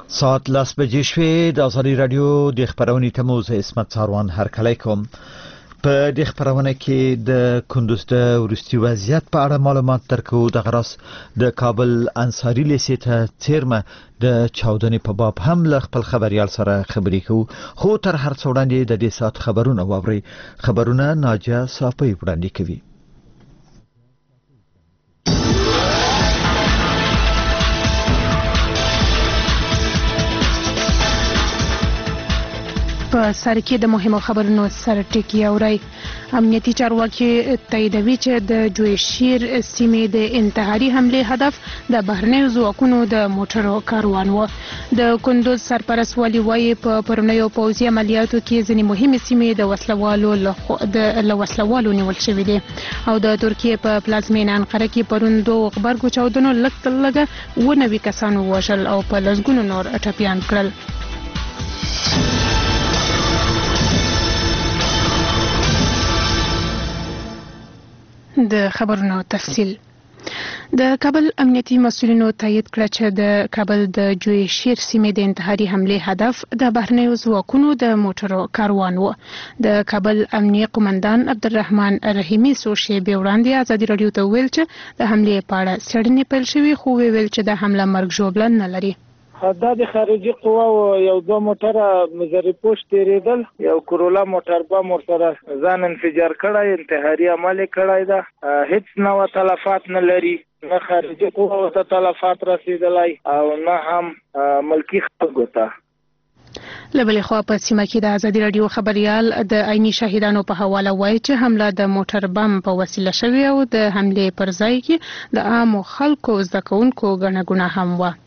ساعت 10 بجې شوې د ازادي رادیو د خبرونې تموز اسمت ساروان هرکلی کوم. په دې خبرونه کې د کندوز د ورستي وضعیت په اړه معلومات درکو. د غرس د کابل انصاری لیسې ته څیرمه د چاودنې په باب هم له خپل خبريال سره خبرې کوو. خو تر هر څه وړاندې د دې سات خبرونه واوري. خبرونه ناجیه صافی وړاندې کوي. په سر کې د مهمو خبرونو سره ټکی اوري. امنیتي چارواکي تاییدوي چې د جویشیر سیمې د انتحاري حمله هدف د بهرنیو ځواکونو د موټرو کاروان و. د کندوز سرپرست والي وايي په پرونیو پوځي عملیاتو کې ځینې مهمې سیمې د وسلوالو نیول شوې دي او د ترکیې په پلازمینه انقره کې پرون 2 غبرګو چاودنو لږ 90 کسان ووژل او په لسګونو نور ټپیان کړل. د خبرونو تفصیل. د کابل امنیتي مسؤلینو تایید کړ چې د کابل د جویشیر سیمې د انتحاري حمله هدف د بهرنیو ځواکونو د موټرو کاروان و. د کابل امنیتي قومندان عبدالرحمن رحیمی څو شېبې وړاندې ازادي رادیو ته ویل چې د حملې په اړه څېړنې پیل شوې، خو ویل چې د حمله مرګ ژوبله نه لري. دا د خارجي قواو یو 2 موټره مزری پوش تیریدل، یو کورولا موټر بم ورسره ځان انفجار کړی، انتحاري عمل کړی دا. هیڅ نوع تلفات نه لري، نه خارجي قواو ته تلفات رسیدلی او نه هم ملکی خلکو ته. لبلې خوا په سیمه کې د ازادي رادیو خبريال د عیني شاهدانو په حواله وایي چې حمله د موټر بم په وسیله شوې او د حملې پر ځای کې د عامو خلکو زده کوونکو ګڼه ګوڼه هم و.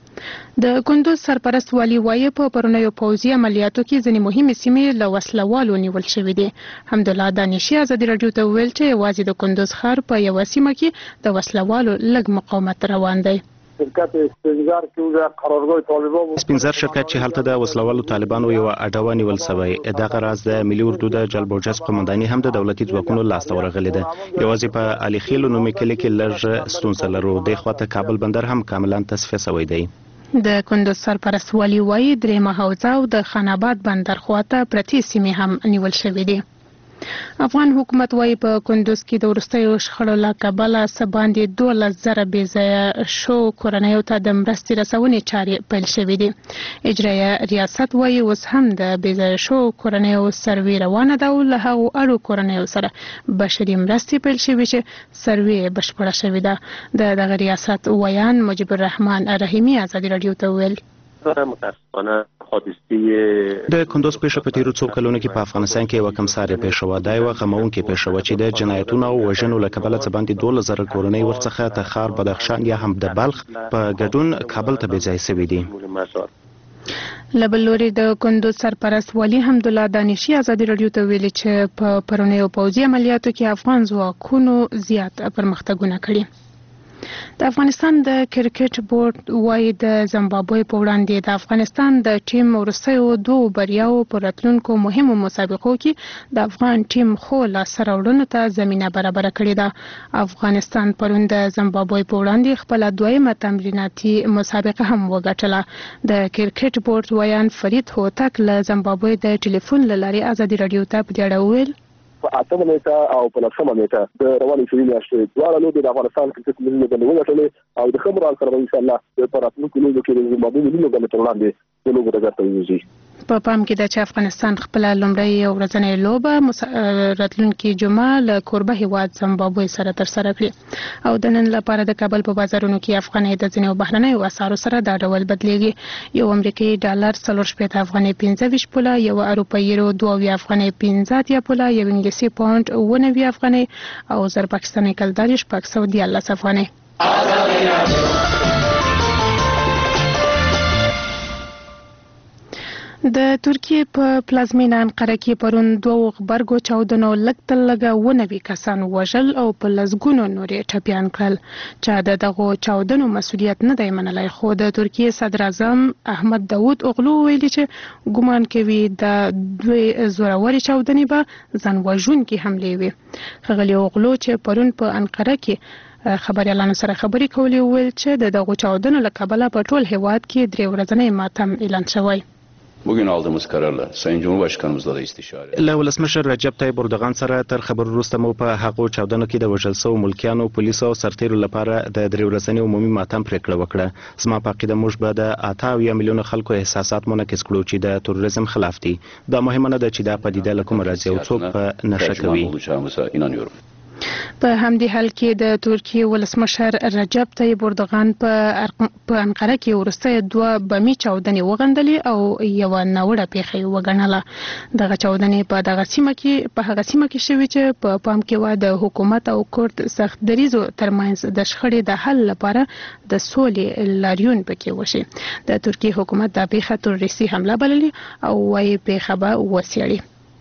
د کندوز سرپرست والي وايي په پرونیو پوځي عملیاتو کې ځینې مهمې سیمې له وسلوالو نیول شوې دي. حمدالله دانشي ازادي رادیو ته ویل چې یوازې د کندوز ښار په یوه سیمه کې د وسلوالو لږ مقاومت روان دی. شرکت اسپنزر کې د قرارګاه طالبانو اسپنزر شرکت چې هلته د وسلوالو طالبانو یو اډه نیول شوی. دغه راز د ملي اردو د جلب او جذب قومنداني هم د دولتي ځواکونو لاسته ورغلې ده. یوازې په علي خیل نومي کلی کې لږ ستونزه لرو. د خواته کابل بندر هم کاملا تصفیه شوی دی. د کندوز سرپرست والي وايي درېمه حوزه او د خان آباد بندر خواته پرتې سیمې هم نیول شوې دي. افغان حکومت وايي په کندوز کې د وروستیو شخړو له کبله څه باندې 12,000 بې ځایه شو کورنیو ته د مرستې رسونې چارې پیل شوې دي. اجرایه ریاست وايي اوس هم د بې ځایه شو کورنیو سروې روانه ده او له هغو اړو کورنیو سره بشري مرستې پیل شوې چې سروې بشپړه شوې ده. د دغه ریاست ویان مجيب الرحمن رحیمی ازادي رادیو ته ویل متاسفانه د کندوز پیښه په تیرو څو کلونو کې په افغانستان کې یو کمسارې پیښه و. دا یو غمونکې پیښه و چې د جنایتونو او وژنو له کبله څه باندې 12,000 کورنۍ ورڅخه تخار، بدخشان یا هم د بلخ په ګډون کابل ته بې ځای شوي دي. لبل لوري د کندوز سرپرست والي حمدالله دانشي ازادي رادیو ته ویلي چې په پرونیو پوځي عملیاتو کې افغان ځواکونو زیات پرمختګونه کړي. د افغانستان د کرکټ بورډ وايي د زمبابوې په وړاندې د افغانستان د ټیم وروستیو 2 بریاو پر راتلونکو مهمو مسابقو کې د افغان ټیم خو لاسته راوړنو ته زمينه برابر کړې ده. افغانستان پرون د زمبابوې په وړاندې خپل دویمه تمریناتي مسابقه هم وګټله. د کرکټ بورډ ویان فرید هوتک له زمبابوې د ټلیفون لارې ازادي رادیو ته په دې اړه وویل. په 8 نیټه او په 9 نیټه د رواني فعالیت میاشتې دواړه لوبې د افغانستان کرکټ ملي لوبډلې وګټلې او د خبرو سره ان شاء الله د راتلونکو لوبو کې د زمبابوې ملي لوبډلې تر وړاندې د لوبو ډګر ته وځي. په پام کې ده چې افغانستان خپل لومړی ورځنۍ لوبه راتلونکي جمعه له کوربه هیواد زمبابوې سره ترسره کړي او د نن لپاره د کابل په بازارونو کې افغانۍ د ځینو بهرنیو اسعارو سره دا ډول بدلیږي. یو امریکایي ډالر 4.5 افغانۍ 25 پوله، یو اروپایي یورو 2 افغانۍ 15 پوله، یو انګلیسي پاوند 19 افغانۍ او زر پاکستاني کلدار 613 افغانۍ. د ترکیې په پلازمینه انقره کې پرون 2 غبرګو چاودنو لږ 90 کسان وژل او په لسګونو نورې ټپیان کړل. چې دغه چاودنو مسؤلیت نه دی منلی، خو د ترکیې صدر اعظم احمد داود اوغلو ویلي چې ګمان کوي د دوی زورورې چاودنې به ځان وژونکې حملې وي. ښاغلي اوغلو چې پرون په انقره کې خبريالانو سره خبرې کولې ویل چې د دغو چاودنو له کبله په ټول هیواد کې 3 ورځنی ماتم اعلان شوی. Bugün aldığımız kararla Sayın Cumhurbaşkanımızla da istişare. له ولسمشر رجب طیب اردوغان سره تر خبر وروسته مو په هغو چاودنو کې د وژل شوو ملکیانو پولیسو او سرتیرو لپاره د 3 ورځني عمومي ماتم پریکړه وکړه. زما په عقیده موږ به د 88 میلیونه خلکو احساسات منعکس کړو چې د تروریزم خلاف دي. دا مهمه نه ده چې دا پدیده له کومه راځي او څوک په نشه کوي. په همدې حال کې د ترکیه ولسمشر رجب طیب اردوغان په انقره کې ورسته 2 بمي چاودنې وغندلې او یو ناوړه پیښه وګڼله. دغه چاودنې په هغه سیمه کې شوې چې په پام کې و د حکومت او کورد سخت دریزو ترمنځ د شخړې د حل لپاره د سولې لاریون پکې وشي. د ترکیه حکومت د پیښه تروریستي حمله بللې او وايي پیښه به وسیړي.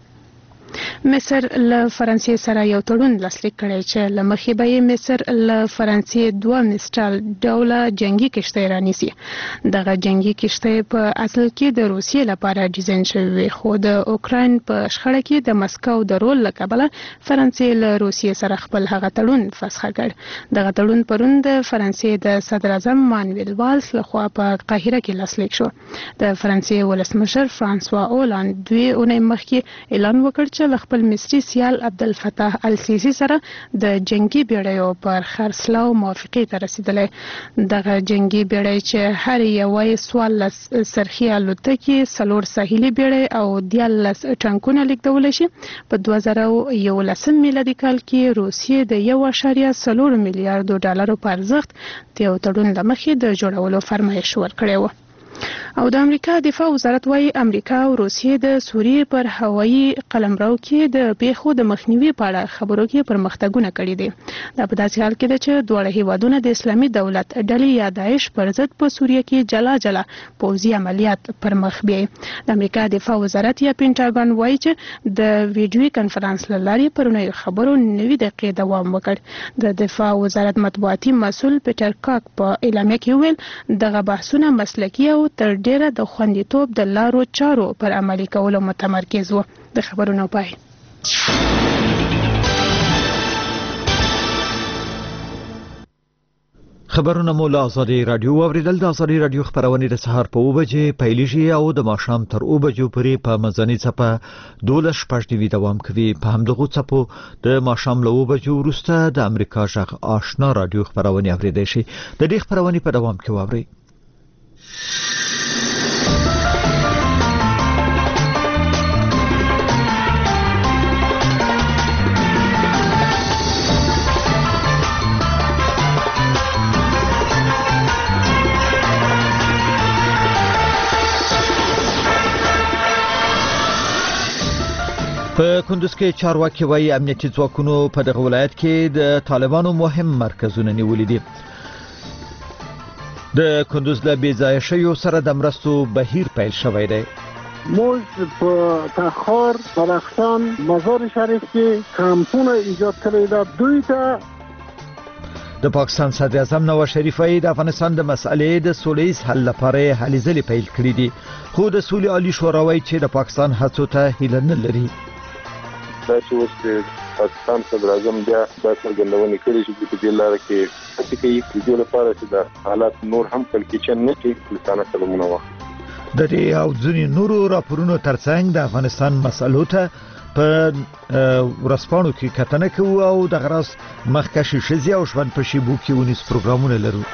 مصر له فرانسې سره یو تړون لاسلیک کړی چې له مخې به یې مصر له فرانسې 2 میسټال ډوله جنگي کشتۍ رانیسي. دغه جنگي کشتۍ په اصل کې د روسیې لپاره ډیزاین شوې خو د اوکراین په شخړه کې د مسکو د رول له کبله فرانسې له روسیې سره خپل هغه تړون فسخ کړ. دغه تړون پرون د فرانسې د صدر اعظم مانویل والس لخوا په قاهره کې لاسلیک شو. د فرانسې ولسمشر فرانسوا اولاند 2 اونۍ مخکې اعلان وکړ چې خپل مصري سیال عبدالفتاح السیسی سره د جنگي بیړیو پر خرڅلاو موافقې ته رسیدلې. دغه جنگي بیړۍ چې هر یو 14 سرخي الوتکې 4 ساحلي بیړۍ او 14 ټانکونه لیږدولی شي. په 2011 میلادي کال کې روسیې د 1.4 میلیارډ ډالرو په ارزښت د یو تړون له مخې د جوړولو فرمایش ورکړی و. او د امریکا دفاع وزارت وايي امریکا او روسیې د سوریې پر هوایي قلمرو کې د پیښو د مخنیوي په اړه خبرو کې پرمختګونه کړي دي. دا په داسې حال کې ده چې دواړه هیوادونه د اسلامي دولت ډلې یا داعش پر ضد په سوریه کې جلا پوځي عملیات پر مخ بیاي. د امریکا دفاع وزارت یا پینټاګون وايي چې د ویډیوي کنفرانس له لارې پرونی خبرو 90 دقیقې دوام وکړ. د دفاع وزارت مطبوعاتي مسؤل پیټر کاک په اعلامیه کې ویل دغه بحثونه مسلکي او تر ډیره د خوندیتوب د لارو چارو پر عملي کولو متمرکز و. د خبرونو پای. خبرونه مو له آزادي رادیو اوریدل. د آزادي رادیو خبرونه د سهار په 2 بجې پیلیږي او د ماښام تر 2 بجو پورې په مزنی څپه 12:15 دوام کوي. په همدغه څپو د ماښام له 2 بجو وروسته د امریکا ژغ آشنا رادیو خبرونه اوریدل شي. د دې خبرونه په دوام کې واوري. په کندوز کې چارواکي وايي امنیتي ځواکونو په دغه ولایت کې د طالبانو مهم مرکزونه نیولي دي. د کندوز له بېځایه شویو سره د مرستو بهیر پیل شوی دی. موږ په تخار، بدخشان، مزار شریف کې کمپونه ایجاد کړی دا. دوی ته د پاکستان صدر اعظم نواز شریف د افغانستان د مسئلې د سولهییز حل لپاره هلې ځلې پیل کړې دي. خو د سولې عالی شورا وايي چې د پاکستان هڅو ته هیله نه لري. دا چې اوس پاکستان صدر اعظم بیا دا څرګندونې کړې چې په دې لاره کې هڅې کوي د دې لپاره چې د حالات نور هم کلکچن نه کړي لسانه قدمونه واخلي. د دې او ځینې نورو راپورونو ترڅنګ د افغانستان مسألو ته په ورځپاڼو کې کتنه کوو او د غراس مخکشي شزي او ژوند په شیبو کې ونیس پروګرامونه لرو.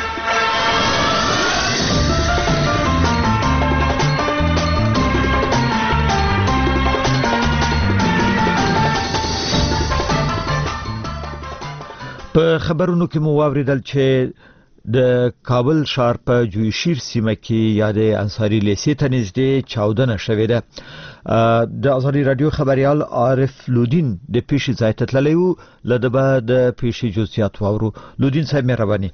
په خبرونو کې مو واوریدل چې د کابل ښار په جویشیر سیمه کې یادې انصاری لیسې ته نږدې چاودنه شوې ده. د آزادي رادیو خبريال عارف لودین د پیښې ځای ته تللی و. له ده به د پیښې جزئیات واورو. لودین صاحب مهرباني.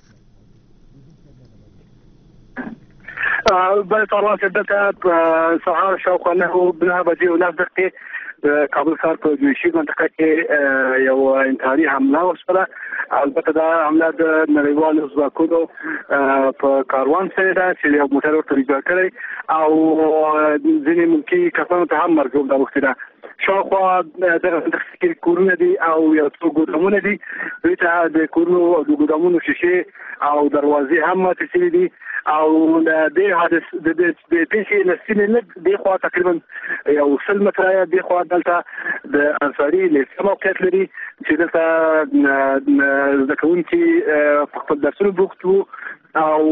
بل طرف دلته سهار شاوخوا 9 بجې و 9 دقیقې د کابل ښار په جویشیر منطقه کې یو انتحاري حمله وشوه. البته دا حمله د نړیوالو ځواکونو په کاروان سره ده چې یو موټر ورته ریږدي کړی او ځینې ملکي کسانو ته هم مرګ اوږده اوښتې ده. شاوخوا د کورونه دي او یو څو ګودامونه دي دوی ته د کورونو او د ګودامونو شیشې او دروازې هم ماتې شوي دي او د حادث د پیښې له سیمې نه دی خوا تقریبا یو 100 متره دی خوا دلته د انصاري لیسه موقعیت لري چې دلته زده کوونکي په خپل درسونو بوخت وو او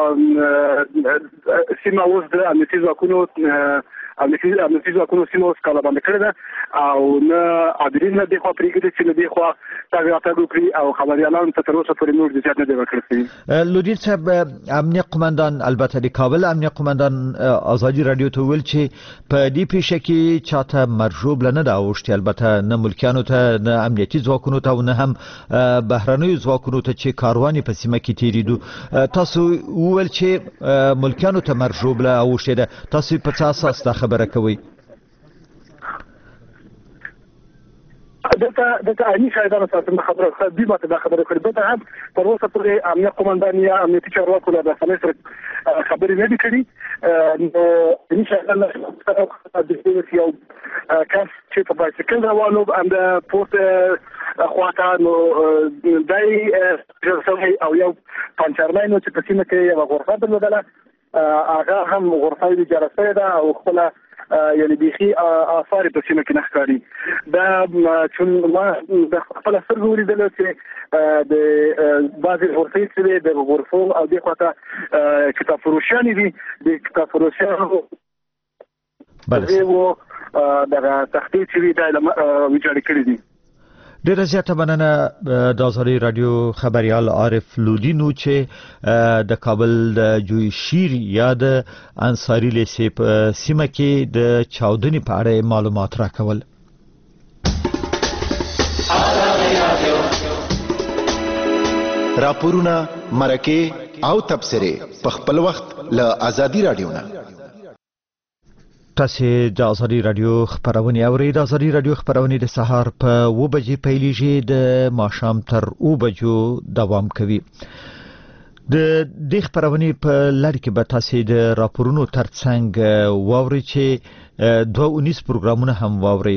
سیمه اوس د امنیتي ځواکونو سیمه اوس کالابند کړې ده او نه عادلین نه دی خوا پرېږدي چې نه دی خوا تګ راتګ وکړي او خبریالان ته تر اوسه پورې نور زیات نه دی ورکړل شوي. لودین صاحب امنیه قماندان البته د کابل امنیه قماندان ازادي رادیو ته ویل چې په دې پیښه کې چاته مرجوب نه دا اوښتي البته نه ملکیانو ته نه امنیتي ځواکونو ته او نه هم بهرنیو ځواکونو ته چې کارواني په سیمه کې تیریدو تاسو ویل چې ملکیانو ته مرجوب له اوښتي ده تاسو په څه اساس دا خبره کوي؟ دلته عیني شاهدانو سره خبره دوی ماته دا خبره کړې دلته هم تر اوسه پورې امنیه قماندان یا امنیتي چارواکو له رسنیو سره خبرې نه دي کړي نو عیني شاهدان سره د یو کس چې په بایسکل روانو هم د پورت خواته نو دای او یو پنچرلاین چې په سیمه کې یو غرفه درلودله هغه هم غرفه یې اجاره شوې ده او خپله یعنی بیخي آثار په سیمه کې نه ښکاري دا چې ما د خپل سترګو ولیدل چې د بعضې غرفې چې د غرفو او دې خواته کتاب فروشیانې دي د کتاب فروشیانو دغه تختې چې وي دا ویجاړې کړي دي. ډیره زیاته مننه د ازادي رادیو خبريال عارف لودینو چې د کابل د جوی شیر یا د انصاری لیسې په سیمه کې د چاودنې په اړه معلومات راکول. راپورونه مرکه او تبصره په خپل وخت له ازادي رادیو نه تاسو د ازادي رادیو خبرونه اورئ. د ازادي رادیو خبرونه د سهار په 2 بجې پیلېږي د ماښام تر 2 بجو دوام کوي. د دې خبرونه په لړ کې به تاسو د راپورونو ترڅنګ واورئ چې 219 پروګرامونه هم واورئ.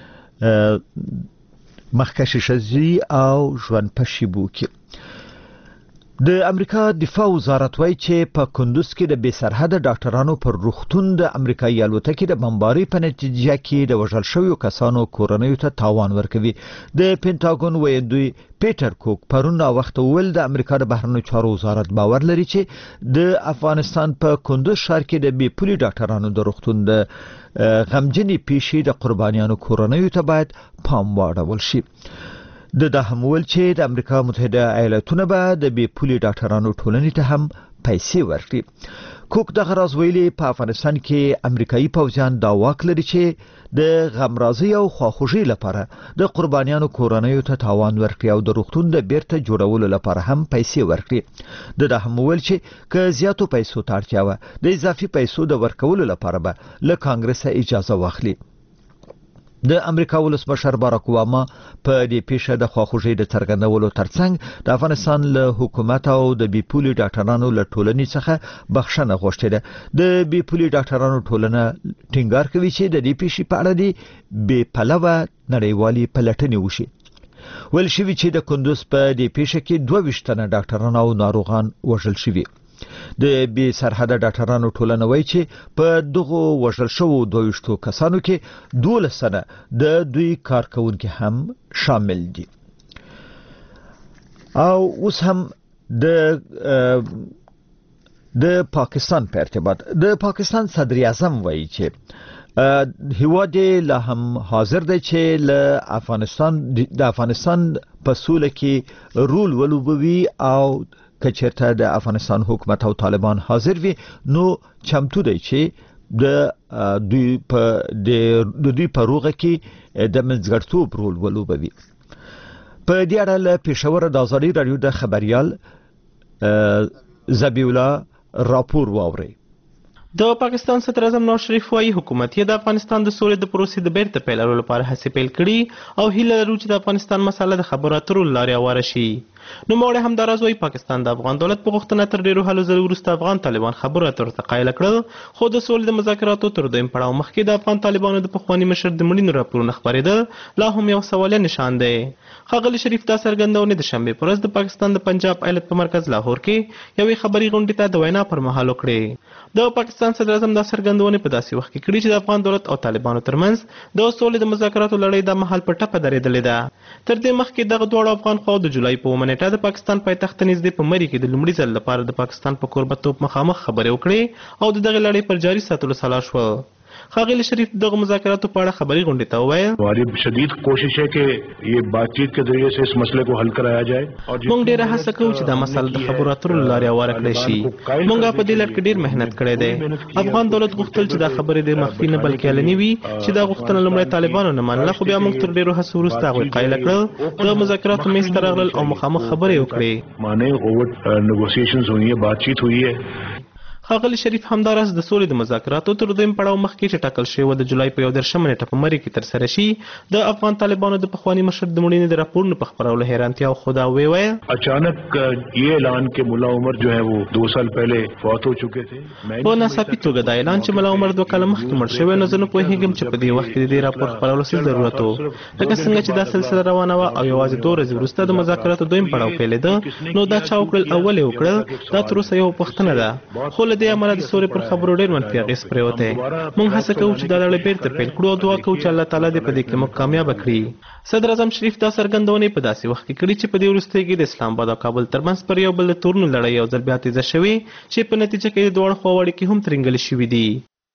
مخکشي شزي او ژوند په شیبو کې د امریکا دفاع وزارت وايي چې په کندوز کې د بې سرحده ډاکټرانو پر روغتون د امریکایي الوتکې د بمبارۍ په نتیجه کې د وژل شویو کسانو کورنیو ته تاوان ورکوي. د پینټاګون ویاندوی پیټر کوک پرون وخت ویل د امریکا د بهرنیو چارو وزارت باور لري چې د افغانستان په کندوز ښار کې د بې پولي ډاکټرانو د روغتون د غمجنې پیښې د قربانیانو کورنیو ته باید پام واړول شي. د هم ول چې د امریکا متحده ایالاتونه به د بې پولي ډاکټرانو ټولنې ته هم پیسې ورکړي. کوک دغه راز ویلي په افغانستان کې امریکایي پوځیان دا واک لري چې د غمرازي او خواخوږي لپاره د قربانیانو کورنیو ته تاوان ورکړي او د روغتون د بیرته جوړولو لپاره هم پیسې ورکړي. د هم ول چې که زیاتو پیسو ته اړتیا وه د اضافي پیسو د ورکولو لپاره به له کانګرس اجازه واخلي. د امریکا ولسمشر باراک اوباما په دې پیښه د خواخوږۍ د څرګندولو ترڅنګ د افغانستان له حکومت او د بې پولي ډاکټرانو له ټولنې څخه بخښنه غوښتې ده. د بې پولي ډاکټرانو ټولنه ټینګار کوي چې د دې پیښې په اړه د بې پلوه نړیوالې پلټنې وشي. ویل شوي چې د کندوز په دې پیښه کې 22 تنه ډاکټران او ناروغان وژل شوي. د بې سرحده ډاکټرانو ټولنه وایي چې په دغه وژل شوو 22 کسانو کې 12 تنه د دوی کارکونکي هم شامل دي. او اوس هم د پاکستان په ارتباط د پاکستان صدر اعظم وایي چې هیواد لا هم حاضر دی چې له افغانستان په سوله کې رول ولوبوي او کچرته د افغانستان حکومت او طالبان حاضر وي نو چمتو دی چې د دوی په روغه کې د منځګړتوب رول ولوبوي. په دې اړه له پېښور د ازادي رادیو د خبريال زبیولا راپور واوري. د پاکستان صدر اعظم نواز شریف وايي حکومت یې د افغانستان د سولې د پروسې د بیرته پیلولو لپاره هڅې پیل کړي او هیله لرو چې د افغانستان مسله د خبرو اترو لارې هواره شي. نوموړی همداراز وایي پاکستان د افغان دولت په غوښتنه تر ډېرو هلو ځلو وروسته افغان طالبان خبرو اترو ته قایله کړل، خو د سولې د مذاکراتو تر دویم پړاو مخکې د افغان طالبانو د پخواني مشر د مړینو راپورونه خپرېدل لا هم یو سوالیه نشان دی. ښاغلي شریف دا څرګندونې د شنبې په ورځ د پاکستان د پنجاب ایالت په مرکز لاهور کې یوې خبري غونډې ته د وینا پر مهال وکړې. د پاکستان صدر اعظم دا څرګندونې په داسې وخت کې کړي چې د افغان دولت او طالبانو ترمنځ د سولې د مذاکراتو لړۍ د مهال په ټپه درېدلې ده. تر دې مخکې دغه دواړو افغان خواو د جولای په 9 نیټه د پاکستان پایتخت ته نږدې په مري کې د لومړي ځل لپاره د پاکستان په کوربتوب مخامخ خبرې وکړې او د دغه لړۍ پر جاري ساتلو سلا شوه. ښاغلي شریف دغه مذاکراتو په اړه خبري غونډې ته وویل हमारी शदीद कोशिश है कि ये बातचीत के जरिए से इस मसले को हल कराया जाए. موږ ډېره هڅه کوو چې دا مسله د خبرو اترو له لارې هواره کړی شي. موږ په دې لړ کې ډېر محنت کړی دی. افغان دولت غوښتل چې دا خبرې د مخفي نه بلکې علني وي، چې دا غوښتنه لومړی طالبانو نه منله، خو بیا موږ تر ډېرو هڅو وروسته هغوی قایله کړل، د مذاکراتو میز ته راغلل او مخامخ خبرې وکړې. माने ओवर नेगोशिएशंस हुई है, बातचीत हुई है. ښاغلي شریف همداراز د سولې د مذاکراتو تر دویم پړاو مخکې چې ټاکل شوی و د جولای په 11 نیټه په مري کې ترسره شي، د افغان طالبانو د پخواني مشر د مړینې د راپورونو په خپرولو حیرانتیا خو دا وویل اچانक ये ऐलान कि मुल्ला उमर जो है वो 2 साल पहले फौत हो चुके थे. په ناڅاپي توګه دا اعلان چې ملا عمر 2 کاله مخکې مړ شوی، نو زه نه پوهېږم چې په دې وخت کې د دې راپور خپرولو څه ضرورت و. لکه څنګه چې دا سلسله روانه وه او یوازې 2 ورځې وروسته د مذاکراتو دویم پړاو پیلېده، نو دا چا وکړل اول یې وکړل، دا تر اوسه یو پوښتنه ده. خو له دې امله د سولې پر خبرو ډېر منفي اغېز پرېوتی. موږ هڅه کوو چې دا لړۍ بېرته پیل کړو او دعا کوو چې الله تعالی دې په دې کې موږ کامیابه کړي. صدر اعظم شریف دا څرګندونې په داسې وخت کې کړي چې په دې وروستیو کې د اسلام آباد او کابل ترمنځ پر یو بل د تورونو لړۍ یو ځل بیا تیزه شوې، چې په نتیجه کې د دواړو خواو اړیکې هم ترینګلې شوي دي.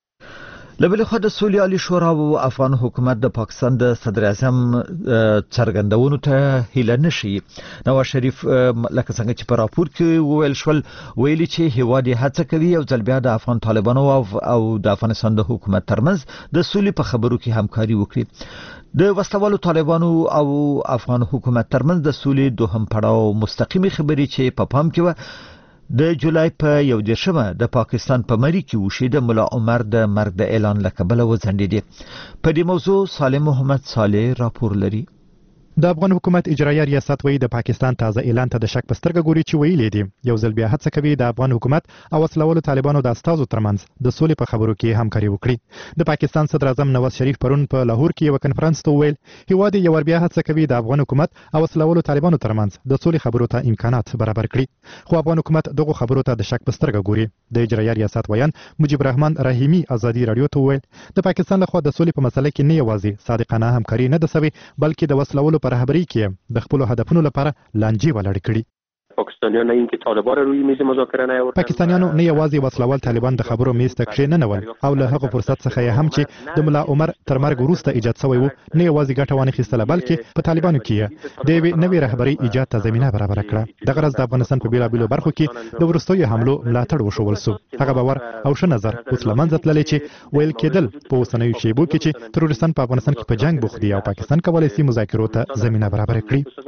له بلې خوا د سولې عالي شورا او افغان حکومت د پاکستان د صدر اعظم څرګندونو ته هیله نشي. نواز شریف لکه څنګه چې په راپور کې وویل شول، ویلي چې هیواد یې هڅه کوي یو ځل بیا د افغان طالبانو او د افغانستان د حکومت ترمنځ د سولې په خبرو کې همکاري وکړي. د وسلوالو طالبانو او افغان حکومت ترمنځ د سولې دوهم پړاو مستقیمي خبرې چې په پام کې و د جولای په 11 د پاکستان په مری کې وشي د ملا عمر د مرګ د اعلان له کبله وځنډېدې. په دې موضوع سالم محمد صالح راپور لري. د افغان حکومت اجرایه ریاست وایي د پاکستان تازه اعلان ته د شک په سترګه ګوري چې ویلي دي یو ځل بیا هڅه کوي د افغان حکومت او وسلوالو طالبانو د استازو ترمنځ د سولې په خبرو کې همکاري وکړي. د پاکستان صدر اعظم نواز شریف پرون په لاهور کې یو کنفرانس ته ویل هیواد یو ور بیا هڅه کوي د افغان حکومت او وسلوالو طالبانو ترمنځ د سولې خبرو ته امکانات برابر کړي، خو افغان حکومت دغه خبرو ته د شک په سترګه ګوري. د اجرایه ریاست ویان مجيب الرحمن رحیمی ازادي رادیو ته ویل د پاکستان لخوا د سولې په مسله کې نه یوازې صادقانه همکاري نه ده سوي، بلکې د وسلوالو په رهبرۍ کې د خپل هدفونو لپاره لانجې ولاړ کړي. پاکستانیان نه اینکه طالبان روی میز مذاکره نه آوردن، پاکستانیانو نه یوازې وسلوال طالبان د خبرو میز ته کښېننول او له هغه فرصت څخه هم چې د ملا عمر تر مرګ وروسته ایجاد شوی و نه یوازې ګټه وانخیستله، بلکې په طالبانو کې د یوې نوې رهبرۍ ایجاد ته زمینه برابر کړه. دغه راز د افغانستان په بیلابیلو برخو کې د وروستیو حملو ملاتړ وشول سو. هغه باور او ښه نظر اوس له منځه تللی چې ویل کېدل په اوسنیو شیبو کې چې تروریستان په افغانستان کې په جنگ بوخت دي او پاکستان کولی شي مذاکرو ته زمینه برابر کړي.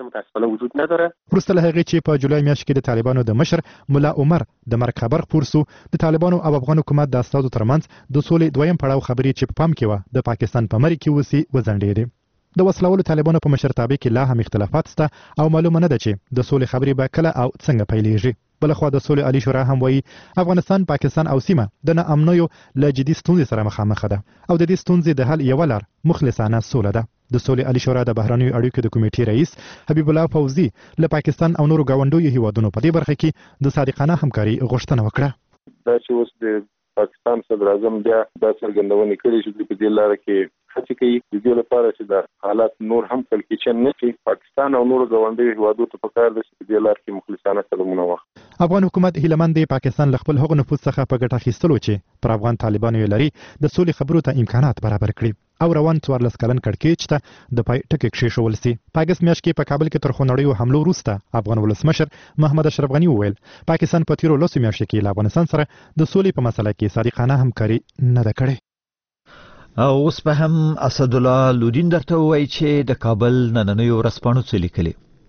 وروسته له هغې چې په جولای میاشت کې د طالبانو د مشر ملا عمر د مرګ خبر خپور سو، د طالبانو او افغان حکومت د استازو ترمنځ د سولې دویم پړاو خبرې چې په پام کې و د پاکستان په مری کې وسی وځنډېدې. د وسلوالو طالبانو په مشرتابه کې لا هم اختلافات شته او معلومه نه ده چې د سولې خبرې به کله او څنګه پیلېږي. بلخوا د سولې عالي شورا هم وایي افغانستان، پاکستان او سیمه د ناامنیو له جدي ستونزې سره مخامخ ده او د دې ستونزې د حل یوه لار مخلصانه سوله ده. د سولې عالي شورا د بهرنیو اړیکو د کمیټې رئیس حبیب الله فوزي له پاکستان او نورو ګاونډیو هیوادونو په دې برخه کې د صادقانه همکاري غوښتنه وکړه. دا چې اوس د پاکستان صدر اعظم بیا دا څرګندونې کړې چې په دې لاره کې هڅه کوي د دې لپاره چې د حالات نور هم کلکچن نه شي. پاکستان او نورو ګاونډیو هیوادو ته پکار ده چې په دې لاره کې مخلصانه قدمونه واخلي. افغان حکومت هیلهمند دی پاکستان له خپل هغو نفوذ څخه په ګټه اخیستلو چې پر افغان طالبانو یې لري د سولې خبرو ته امکانات برابر کړي او روان 14 کلن کړکېچ ته د پای ټکی کېښول سي. په اګست میاشت کې په کابل کې تر خونړیو حملو وروسته افغان ولسمشر محمد اشرف غني وویل پاکستان په تیرو 10 میاشتو کې له افغانستان سره د سولې په مسله کې صادقانه همکاري نه ده کړې. او اوس به هم اسد الله لودین درته وایي چې د کابل نننیو ورځپاڼو څه لیکلي.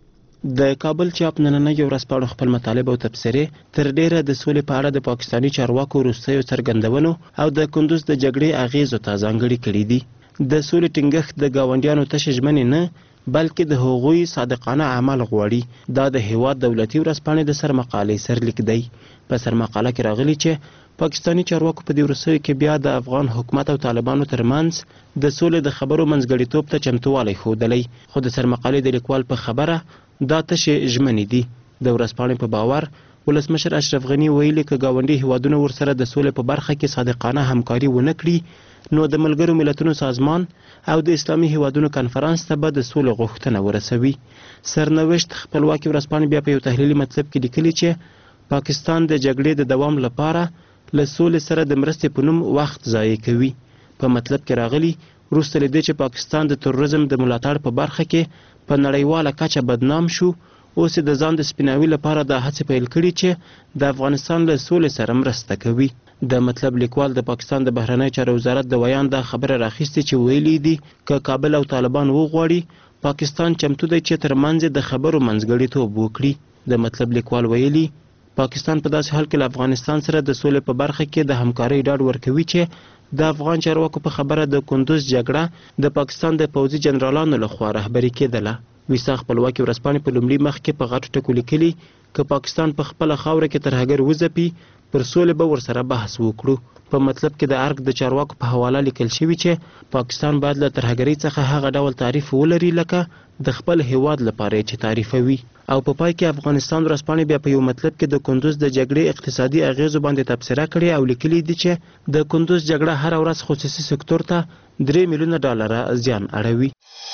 د کابل چاپ نننیو ورځپاڼو خپل مطالب او تبصرې تر ډیره د سولې په اړه د پاکستاني چارواکو وروستیو څرګندونو او د کندوز د جګړې اغیزو ته ځانګړي کړي دي. د سولې ټینګښت د ګاونډیانو تشه ژمنې نه بلکې د هغوی صادقانه عمل غواړي. دا د هیواد دولتي ورځپاڼې د سرمقالې سرلیک دی. په سرمقاله کې راغلي چې پاکستاني چارواکو په دې وروستیو کې بیا د افغان حکومت او طالبانو ترمنځ د سولې د خبرو منځګړیتوب ته چمتووالی ښودلی، خو د سرمقالې د لیکوال په خبره دا تشې ژمنې دي. د ورځپاڼې په باور ولسمشر اشرف غني ویلي که ګاونډي هیوادونه ورسره د سولې په برخه کې صادقانه همکاري ونه کړي نو د ملګرو ملتونو سازمان او د اسلامي هیوادونو کنفرانس ته به د سولې غوښتنه ورسوي. سرنوشت خپلواکي ورځپاڼې بیا په یو تحلیلي مطلب کې لیکلي چې پاکستان د جګړې د دوام لپاره له سولې سره د مرستې په نوم وخت ضایع کوي. په مطلب کې راغلي وروسته له دې چې پاکستان د تروریزم د ملاتړ په برخه کې په نړیواله کچه بدنام شو، اوس د ځان د سپیناوي لپاره دا هڅې پیل کړي چې د افغانستان له سولې سره مرسته کوي. د مطلب لیکوال د پاکستان د بهرنی چارو وزارت د ویان دا خبره راخیستې چې ویلي دي که کابل او طالبان وغواړي پاکستان چمتو دی چې ترمنځ د خبرو منځګړیتوب وکړي. د مطلب لیکوال ویلي پاکستان په داسې حال کې له افغانستان سره د سولې په برخه کې د همکارۍ ډاډ ورکوي چې د افغان چارواکو په خبره د کندوز جګړه د پاکستان د پوځي جنرالانو لخوا رهبري کېدله. ویسا خپلواکي ورځپاڼې په لومړي مخ کې په غټو ټکو لیکلي که پاکستان په خپله خاوره کې ترهګر وځپي پر سولې به ورسره بحث وکړو. په مطلب کې د ارګ د چارواکو په حواله لیکل شوي چې پاکستان باید له ترهګرۍ څخه هغه ډول تعریف ولري لکه د خپل هیواد لپاره چې تعریفوي. او په پای کې افغانستان ورځپاڼې بیا په یو مطلب کې د کندوز د جګړې اقتصادي اغیزو باندې تبصره کړې او لیکلي دي چې د کندوز جګړه هر ورځ خصوصي سکتور ته 3 میلیونه ډالره زیان اړوي.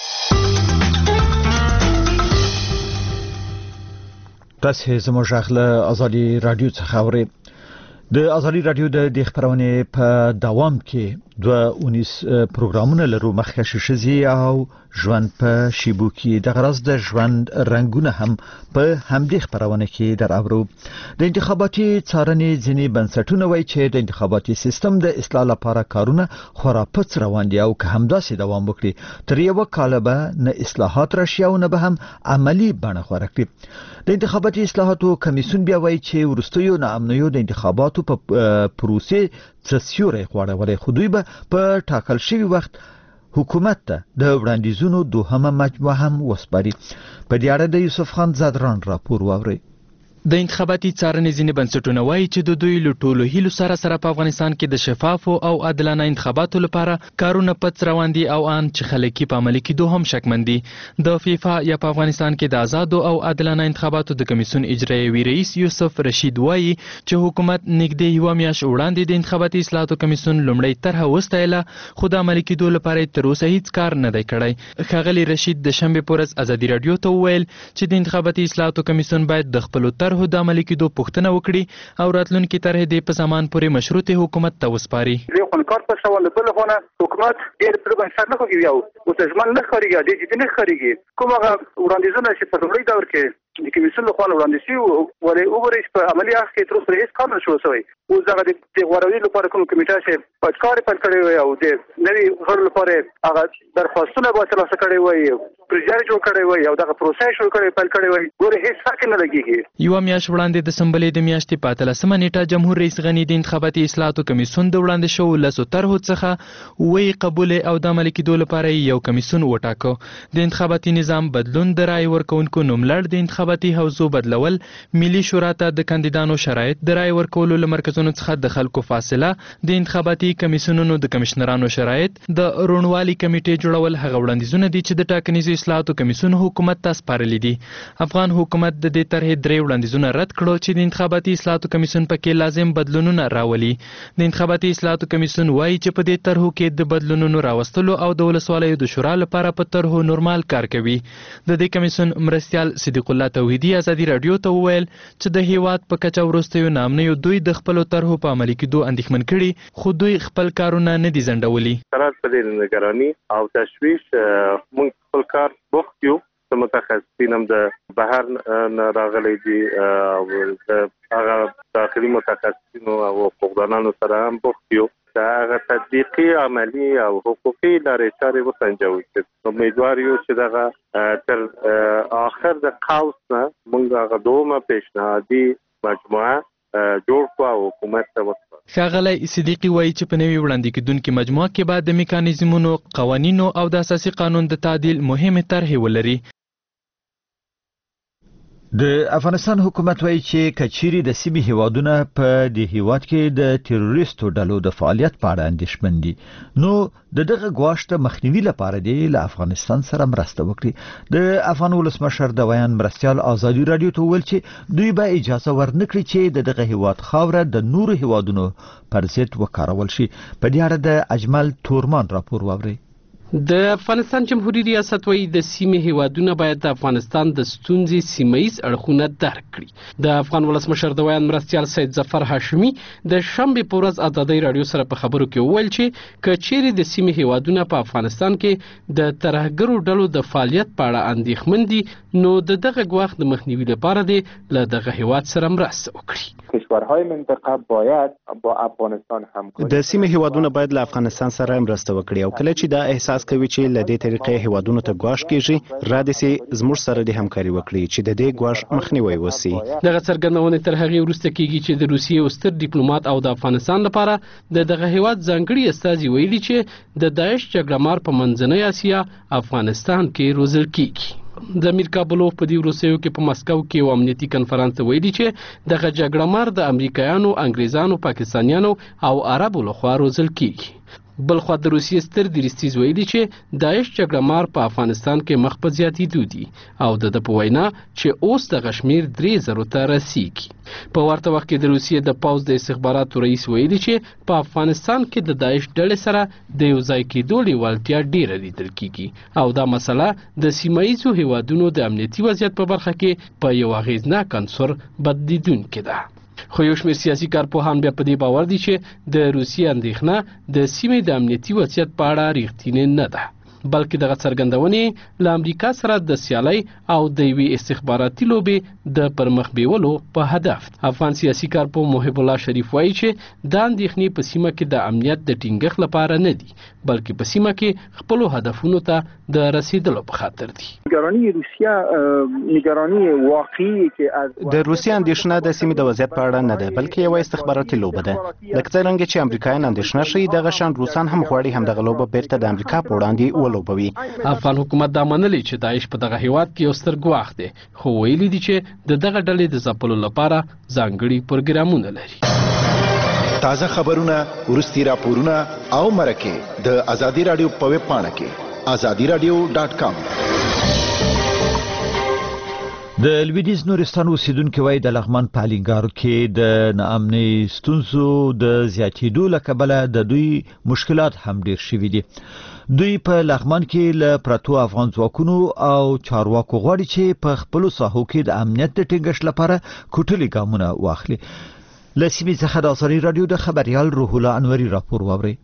تاسو زموږ غږ له ازادي رادیو څخه اورئ. د ازادي رادیو د خبرونې په دوام کې 2 پروګرامونه لرو، مخکښ شزي او ژوند په شیبو کې د غرض د ژوند رنگونه هم په همدې خبرونه کې دراورو. د انتخاباتي څارنې ځینې بنسټونه وایي چې د انتخاباتي سیستم د اصلاح لپاره کارونه خورا پڅ روان دي او که همداسې دوام وکړي تر یو کال به نه اصلاحات راشي او نه به هم عملی بڼه غوره کړي. د انتخاباتي اصلاحاتو کمیسیون بیا وایي چې وروستیو ناامنیو د انتخاباتو په پروسې څه سیوری غوړولې، خو دوی به په ټاکل شوي وخت حکومت ته د وړاندیزونو دوهمه مجموعه هم وسپاري. په دې اړه د یوسف خان زادران راپور واورئ. د انتخاباتي څارنې ځینې بنسټونه وایي چې د دوی له ټولو هیلو سره په افغانستان کې د شفافو او عادلانه انتخاباتو لپاره کارونه پڅ روان دي او ان چې خلک په عملي کېدو هم شکمن دي. د فیفا یا په افغانستان کې د آزادو او عادلانه انتخاباتو د کمیسیون اجرایوي رئیس یوسف رشید وایي چې حکومت نږدې یو میاشت وړاندې د انتخاباتي اصلاحاتو کمیسیون لومړی طرحه وستایله، خو د عملي کېدو لپاره تر اوسه هیڅ کار نه دی کړی. ښاغلي رشید د شنبې په ورځ ازادي رادیو ته وویل چې د انتخاباتي اصلاحاتو کمیسیون باید د خپلو طرحو د عملي کېدو پوښتنه وکړي او راتلونکي طرحې د په زمان پورې مشروطه حکومت ته وسپاري. له کار په سوال بل خونه حکومت ډېر پر بنسټ نه کوي او تجمن نه خاريږي د دې نه خاريږي کومه وړاندیزونه چې په لومړي دور کې د کمیسیون له خوا وړاندې شي ولې وګورئ په عملي اخ کې تر اوسه هیڅ کار نشو شوی. اوس دغه د غوړوي لپاره کوم کمیټه چې پټکار پیل کړی وي او د نوي غړو لپاره هغه درخواستونه به ترلاسه کړی وي، پروژې جوړ کړی وي او دغه پروسه شروع کړی پیل کړی وي، ګوره هیڅ حق نه لګیږي. یو میاشت وړاندې د سنبلې د میاشتې په 13مه نیټه جمهور رئیس غنی د انتخاباتي اصلاحاتو کمیسیون د وړاندې شو لسو طرحو څخه وی قبول او د عملي کېدو لپاره یو کمیسیون وټاکو. د انتخاباتي نظام بدلون، د رای ورکونکو نوملړ، د انتخاباتي حوزو بدلول، ملي شورا ته د کاندیدانو شرایط، د رای ورکولو له مرکزونو څخه د خلکو فاصله، د انتخاباتي کمیسیونونو د کمشنرانو شرایط، د روڼوالي کمیټې جوړول هغه وړاندیزونه دي چې د ټاکنیزو اصلاحاتو کمیسیون حکومت ته سپارلي دي. افغان حکومت د دې طرحې 3 وړاندیزونه رد کړو چې د انتخاباتي اصلاحاتو کمیسیون پکې لازم بدلونونه راولي. د انتخاباتي اصلاحاتو کمیسیون وایي چې په دې طرحو کې د بدلونونو راوستلو او د ولسوالیو د شورا لپاره په طرحو نورمال کار کوي. د دې کمیسیون مرستیال صدیق الله توحیدي ازادي رادیو ته وویل چې د هیواد په کچه وروستیو نامنیو دوی د خپل طرحو په عملي کېدو اندېښمن کړي، خو دوی خپل کارونه نه دي ځنډولي. قرار په دې نگرانی او تشویش موږ خپل کار بوخت یو. متخصصین هم د بهر راغلي دي او هغه داخلي متخصصینو او حقوقدانانو سره هم بوخت یو. دا هغه تطبیقي عملی او حقوقي لارې چارې وسنجوي چې امیدوار یو چې دغه تر آخر د قوس نه موږ هغه دومره پیشنهادي مجموعه جوړ کړ او حکومت ته ورکړ. ښاغلی صدیقي وایي چې په نوي وړاندې کېدونکې مجموعه کې به د میکانیزمونو، قوانینو او د اساسي قانون د تعدیل مهمې طرحې ولري. د افغانستان حکومت وایي چې کچيري د سیمې هیوادونه په دې هیواد کې د تروریستو ډلو د فعالیت په اړه اندېښمن دي، نو دغه ګواښ ته مخنیوي لپاره دی له افغانستان سره مرسته وکړي. د افغان ولسمشر د ویان مرستيال ازادي رادیو ته ویل چې دوی به اجازه ورنکړي چې دغه هیواد خاوره د نورو هیوادونو پر ضد وکارول شي. په دې اړه د اجمل تورمان راپور واوري. د افغانستان جمهوریت ریاست وایي د سیمې هیوادونه باید د افغانستان د ستونزې سیمه‌ییز اړخونه درک کړي. د افغان ولسمشر د ویان مرستيال سید ظفر هاشمي د شنبې په ورځ ازادي رادیو سره په خبرو کې وویل چې کچېرې د سیمې هیوادونه په افغانستان کې د ترهګرو ډلو د فعالیت په اړه اندېښمن دي، نو دغه ګواښ د مخنیوي لپاره دی له دغه هیواد سره مرسته وکړي. کشورهای منطقه باید با افغانستان همکاری. د سیمې هیوادونه باید له افغانستان سره مرسته وکړي او کله چې دا احساس کوي چې له دې طریقې هیوادونو ته ګواښ کیږي، را دي سي زموږ سره د همکاري وکړي چې د دې ګواښ مخنیوي وشي. دغه څرګندونه تر هغه وروسته کیږي چې د روسیې او ستر ډیپلوماټ او د افغانستان لپاره دغه هیواد ځانګړي استازي ویلي چې د داعش جګړهمار په منځنۍ اسیا افغانستان کې روزل کیږي. د امیر کابلوف په دې وروستیو کې په مسکو کې یو امنیتي کنفرانس ویلي چې دغه جګړهمار د امریکایانو، انګریزانو، پاکستانیانو او عربو لخوا روزل کیږي. بلخوا د روسیې ستر درستیز ویلي چې داعش جګړهمار په افغانستان کې مخ په زیاتېدو دي او د په وینا چې اوس د غشمیر 3000 ته رسیږي. په ورته وخت کې د روسیې د پوز د استخباراتو رئیس ویلي چې په افغانستان کې د داعش ډلې سره د یو ځای کېدو لیوالتیا ډیره لیدل کیږي او دا مسله د سیمایي هیوادونو د امنیتي وضعیت په برخه کې په یو اغیزناک عنصر بدلیدونکې ده. خو یو شمېر سیاسي کارپوهان بیا په دې باور دي چې د روسیې اندېښنه د سیمې د امنیتي وضعیت په اړه ریښتینې نه ده، بلکې دغه څرګندونې له امریکا سره د سیالۍ او د یوې استخباراتي لوبې د پرمخ بیولو په هدف. افغان سیاسي کارپوه محب الله شریف وایي چې دا اندېښنې په سیمه کې د امنیت د ټینګښت لپاره نه دي، بلکې په سیمه کې خپل هدفونو ته د رسیدلو په خاطر دي. نگرانی روسیه نگرانی واقعي کې د روسیې اندېښنه د سیمې د وضعیت په اړه نه ده، بلکې یو استخباراتي لوبه ده. لکه څنګه چې امریکایان اندېښنه شي، دغه شان روسان هم غواړي همدغه لوبه بیرته د امریکا په وړاندې ولوبوي. افغان حکومت دا منلي چې داعش په دغه هیواد کې یو ستر ګواښ دی، خو ویلي دي چې دغه ډلې د ځپلو لپاره ځانګړي پروګرامونه لري. تازه خبرونه، ورستي راپورونه او مرکه د ازادي رادیو په ویب پاڼه کې azadiradio.com. د لویدیز نورستان اوسیدونکو وایي د لغمان په الینګارو کې د ناامنۍ ستونزو د زیاتېدو له کبله د دوی مشکلات هم ډیر شوي دي. دوی په لغمان کې له پرتو افغان ځواکونو او چارواکو غواړي چې په خپلو ساحو کې د امنیت د ټینګښت لپاره کوټلي ګامونه واخلي. له سیمې څخه د ازادي رادیو د خبريال روح الله انوري راپور واوري.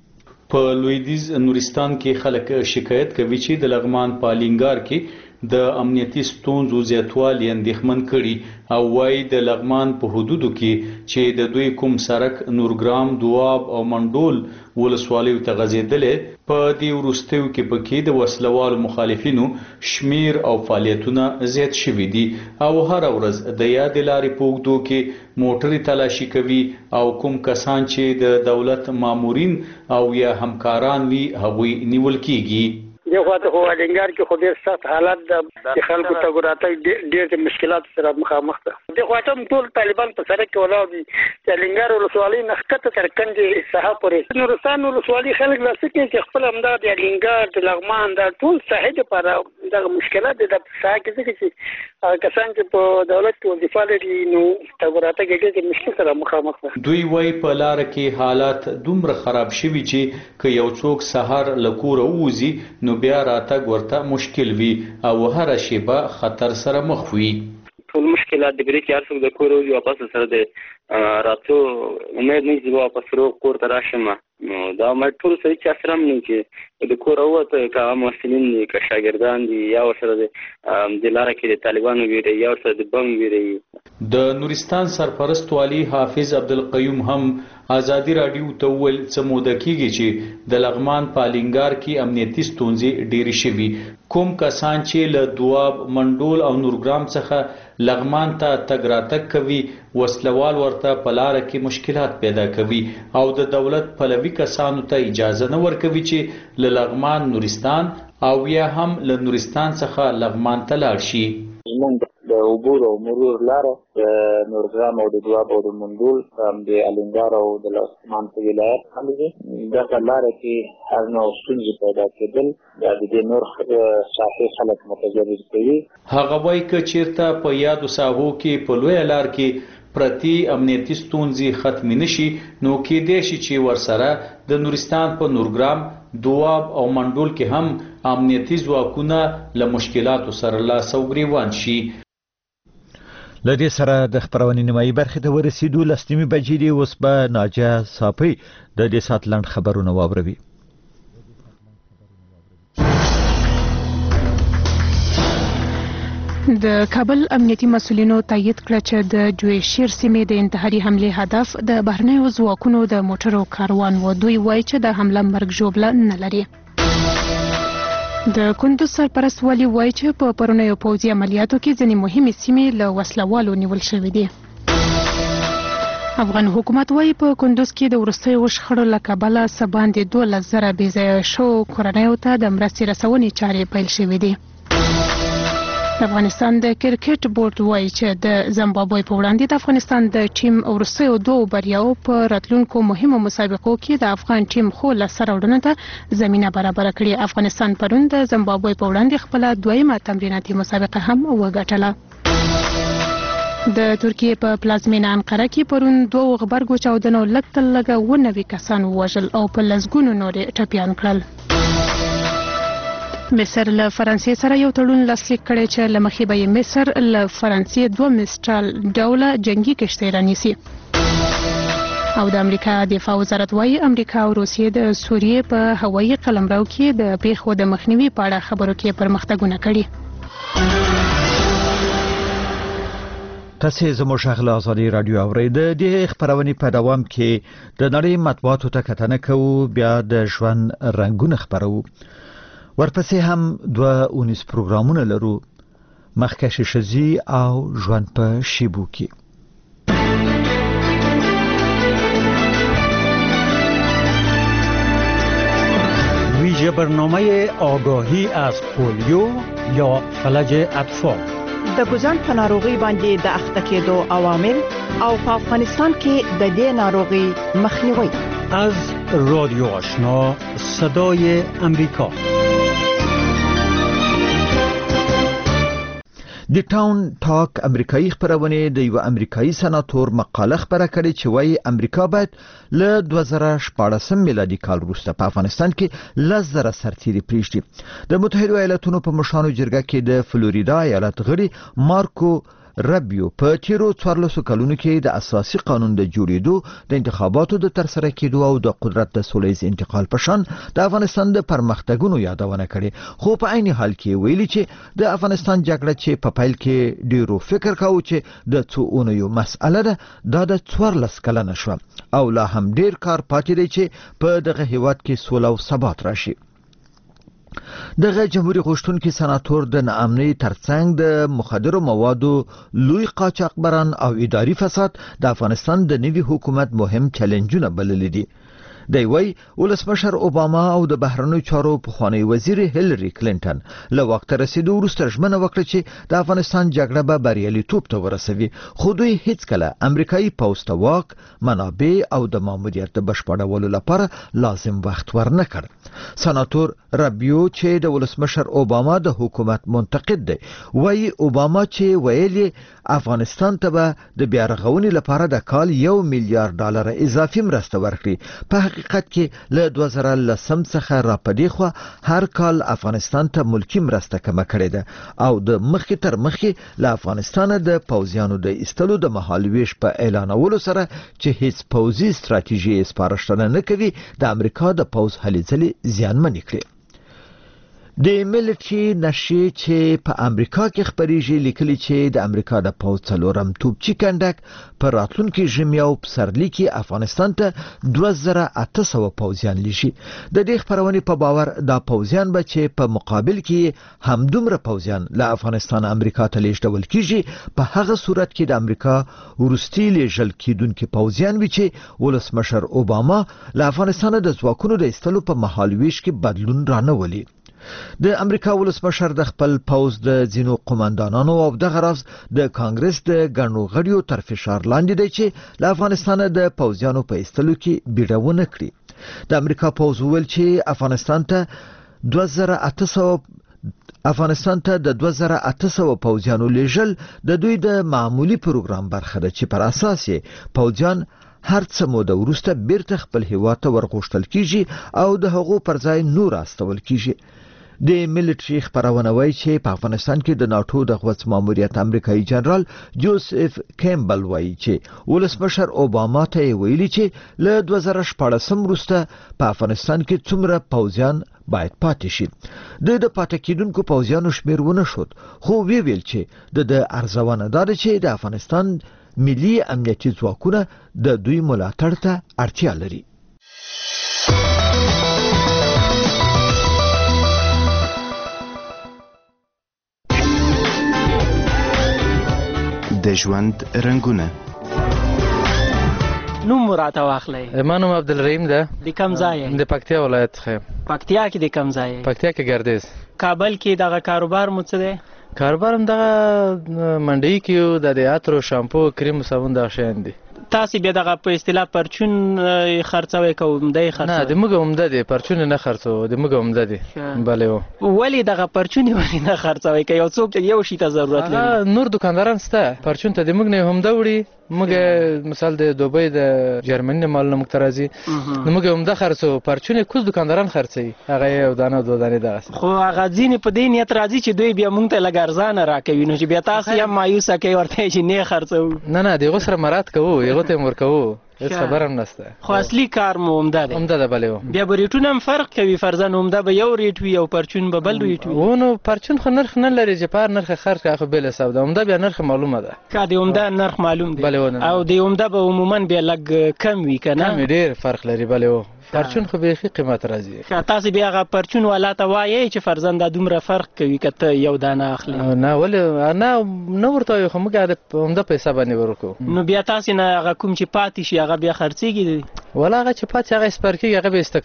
په لویدیز نورستان کې خلک شکایت کوي چې د لغمان په الینګار کې د امنیتي ستونزو زیاتوالی اندېښمن کړي او وايي د لغمان په حدودو کې چې د دوی کوم سړک نورګرام، دواب او منډول ولسوالیو ته غځېدلې، په دې وروستیو کې پکې د وسلوال مخالفینو شمیر او فعالیتونه زیات شوي دي او هر ورځ د یاد لارې په اوږدو کې موټرې تلاشي کوي او کوم کسان چې د دولت مامورین او یا همکاران وي هغوی نیول کیږي. دغه خو الینګار کې خو ډېر سخت حالت د خلکو ته ګراتای ډېر مشکلات سره مخامخ ده. دغه ټول طالبان په سره کې ولاړ دي. الینګار ولسوالۍ نخکته تر کنجې ساحه پورې نورستان ولسوالۍ خلک لاسکه چې خپل امداد د الینګار د لغمان د ټول ساحې لپاره دغه مشکلات د ساحه کې چې کسان چې په دولت کې وظیفه لري نو تګراته کې ډېر مشکل سره مخامخ ده. دوی وايي په لار کې حالات دومره خراب شوي چې که یو څوک سحر لکوره ووزي نو بیا راتګ ورته مشکل وي او هر شیبه خطر سره مخ وي. ټول مشکلات د بریک یار څوک د کور او واپس سره د راتو امید نه چې واپس ورو کور ته راشم نو دا مې ټول څه چې اثرم نه چې د کور اوته کا مسلمانین کا شاګردان دي یا ورسره د لاره کې د طالبانو ویری یا ورسره د بم ویری. د نورستان سرپرست والی حافظ عبدالقیوم هم ازادي رادیو ته ویل چې موده کېږي چې د لغمان په الینګار کې امنیتي ستونزې ډېرې شوي. کوم کسان چې له دواب، منډول او نورګرام څخه لغمان ته تګ راتګ کوي وسلوال ورته په لار کې مشکلات پیدا کوي او د دولت پلوي کسانو ته اجازه نه ورکوي چې له لغمان نورستان او یا هم له نورستان څخه لغمان ته لاړ شي. د عبور او مرور لاره د نورګرام او د دواب او د مندول د الینګار او د لغمان په ولایت باندې دغه لاره کې هر نوع ستونزې پیدا کېدل دا د دې نور ساحې خلک متضرر کوي. هغه وایي که چیرته په یادو ساحو کې په لویه لار کې پرتی امنیتي ستونزې ختم نشي نو کېدای شي چې ورسره د نورستان په نورګرام دواب او منډول کې هم امنیتي ځواکونه له مشکلاتو سره لاس او ګریوان شي. لدې سره د خبرونې نیمایي برخې ته ورسېدو. لسنیمې بجې دي. اوس به ناجیه صافی د دې ساعت لنډ خبرونه واوروي. د کابل امنیتي مسؤلینو تایید کړ چې د جویشیر سیمې د انتحاري حملې هدف د بهرنیو ځواکونو د موټرو کاروان و. دوی وایي چې د حمله مرګ ژوبله نه لري. د کندوز سرپرست والي وایي چې په پرونیو پوځي عملیاتو کې ځینې مهمې سیمې له وسلوالو نیول شوې دي. افغان حکومت وایي په کندوز کې د وروستیو شخړو له کبله څه باندې 12,000 بېځایه شوو کورنیو ته د مرستې رسونې چارې پیل شوې دي. د افغانستان د کرکټ بورډ وایي چې د زمبابوې په وړاندې د افغانستان د ټیم وروستیو 2 بریاو په راتلونکو مهمو مسابقو کې د افغان ټیم خو له سره وړاندې ته زمينه برابر کړې. افغانستان پرون د زمبابوې په وړاندې خپل دویمه تمریناتي مسابقه هم وګټله. د ترکیې په پلازمینه انقره کې پرون 2 غبرګو چاودنو لږ تر لږه 90 کسان ووژل او په لسګونو نورې ټپیان کړل. مصر له فرانسې سره یو تړون لاسلیک کړی چې له مخې به یې مصر له فرانسې 2 میسټرال ډوله جنگي کشتۍ رانیسي. او د امریکا دفاع وزارت وایي امریکا او روسیې د سوریې په هوایي قلمرو کې د پیښو د مخنیوي په اړه خبرو کې پرمختګونه کړي. تاسو زموږ غږ آزادي رادیو اورید. د خبرونې په دوام کې د نړۍ مطبوعاتو ته کتنه کوو. بیا د ژوند رنگونه خبرو. ورپسې هم 2 پروګرامونه لرو. مخکښ شزي او ژوند په شیبو کې. ویژه برنامه آگاهی از پولیو یا فلج اطفال. د ګوزن په ناروغي باندې د اخته کېدو عوامل او په افغانستان کې د دې ناروغي مخنیوي. از رادیو آشنا صدای امریکا. د ټاون ټاک امریکایي خبرونه د یو امریکایي سناتور مقاله خبره کړې چې وايي امریکا باید له 2014 میلادي کال وروسته په افغانستان کې 10,000 سرتیري پریږدي. د متحده ایالاتونو په مشرانو جرګه کې د فلوریدا ایالت غړي مارکو ربیو په تیرو 14 کلونو کې د اساسي قانون د جوړېدو د انتخاباتو د ترسره کېدو او د قدرت د سولهییز انتقال په شان د افغانستان د پرمختګونو یادونه کړې. خو په عین حال کې ویلي چې د افغانستان جګړه چې په پیل کې ډیرو فکر کاوه چې د څو اونیو مسأله ده د 14 کلنه شو او لا هم ډیر کار پاتې دی چې په دغه هیواد کې سوله او ثبات راشي. دغه جمهوریت غوښتونکي سناتور د ناامنۍ ترڅنګ د مخدرو موادو لوی قاچاقبران او اداري فساد د افغانستان د نوي حکومت مهم چیلنجونه بللي دي. دی وی ولسمشر اوباما او د بهرنیو چارو پخوانی وزیر هیلری کلینټن له وخت رسیدو وروسته ژمنه وکړه چې د افغانستان جګړه به بریالیتوب ته ورسوي. خو دوی هیڅ کله امریکایي پوځ ته واک، منابع او د ماموریت د بشپړولو لپاره لازم وخت ورنه کړ. سناتور ربیو چې د ولسمشر اوباما د حکومت منتقد دی وایي اوباما چې ویلي افغانستان ته به د بیا رغونې لپاره د کال $1 میلیارډ اضافي مرسته ورکړي. په حقیقت کې له 2010 څخه را پدې خو هر کال افغانستان ته ملکی مرسته کمه کړې ده او د مخکې تر مخکې له افغانستان د پوځیانو د ایستلو د مهالويش په اعلانولو سره چې هیڅ پوځي ستراتیژي سپارښتنه نه کوي د امریکا د پوځ هلې ځلې زیانمنې کړې. د ملټري نشي چې په امریکا کې خبريږي لیکلي چې د امریکا د پوځ څلورم توپچي کنډک پر راتلونکي ژمي او پسرلي کې افغانستان ته 2800 پوځیان لیشي د دې خبرونې په باور دا پوځیان به چې په مقابل کې همدومره پوځیان له افغانستان امریکا ته لیږدول کیږي په هغه صورت کې د امریکا ورستي لیږل کیدونکو پوځیان وي چې ولسمشر اوباما له افغانستان د ځواکونو د ایستلو په مهال ویش کې بدلون رانهولي د امریکا ولسمشر د خپل پوز د ځینو قوماندانانو او د غرض د کانګرس د ګڼو غړیو تر فشار لاندې دی چې له افغانستان د پوځیانو په ایستلو کې بیړونه کړي د امریکا پوز ویل چې افغانستان ته د 2800 پوځیانو لیږل د دوی د معمولی پروګرام برخه ده چې پر اساس یې پوځیان هر څه موده وروسته بیرته خپل هیواد ته ورغوښتل کیږي او د هغو پر ځای نور استول کیږي د ملټري خبرونه وایي چې په افغانستان کې د ناتو د غوڅ ماموریت امریکایي جنرال جوزف کیمبل وایي چې ولسمشر اوباما ته ویلي چې له 2014 وروسته په افغانستان کې څومره پوځیان باید پاتې شي د پاتې کېدونکو پوځیانو شمیر ونه شود خو ویل چې د ارزونه دار چې د افغانستان ملي امنیتي ځواکونه د دوی ملاتړ ته اړتیا لري د ژوند رنگونه نوم راته واخلئ. ما نوم عبدالرحیم ده. د کوم ځای؟ د پکتیا ولایت څخه. پکتیا کې د کوم ځای؟ پکتیا کې ګردیز. کابل کې دغه کاروبار مو څه دی؟ کاروبار هم دغه منډي کې یو د عطر شامپو کریم صابون دغه شیان دي. تاسو بیا دغه په اصطلاح پرچون خرڅوي کوم دی خرڅوي؟ نه د موږ عمده دي پرچون نه خرڅو د موږ عمده دي. بله ولی دغه پرچون ولی نه خرڅوي که یو څوک یو شي ته ضرورت لري؟ نور دکانداران سته پرچون ته د موږ نه عمده وړي موږ مثال د دوبۍ د جرمني مال نه موږ ترازي نو موږ عمده خرڅو پرچون کوز دکانداران خرڅي هغه یو دانه دوه دانه دغه خو هغه ځینې په دې نیت راځي چې دوی بیا موږ ته لږ ارزانه راکوي نو چې بیا تاسو هم مایوسه کوي ورته چې نه خرڅو. نه دغه سره مراد کوو یو ته ورکوو هیڅ خبر هم نشته خو اصلي کار مو عمده دی. عمده ده بلې بیا به ریټونه هم فرق کوي فرضاً عمده به یو ریټ وي او پرچون به بل ریټ وي. نو پرچون خو نرخ نه لري چې پر نرخ خرڅ کوي خو بل حساب ده عمده بیا نرخ معلومه ده که د عمده نرخ معلوم دی او د عمده به عموما بیا لږ کم وي که نه؟ کم ډېر فرق لري بلې پرچون خو بیخي قیمت راځي. تاسو بیا هغه پرچون والا ته وایي چې فرضاً دا دومره فرق کوي که ته یو دانه اخلي؟ نه ولې نه ورته وایو خو موږ د عمده پیسه باندې ورکوو. نو بیا تاسو نه هغه کوم چې پاتې شي هغه بیا خرڅېږي؟ ولا هغه چې پاتې هغه سپر کېږي هغه به ایسته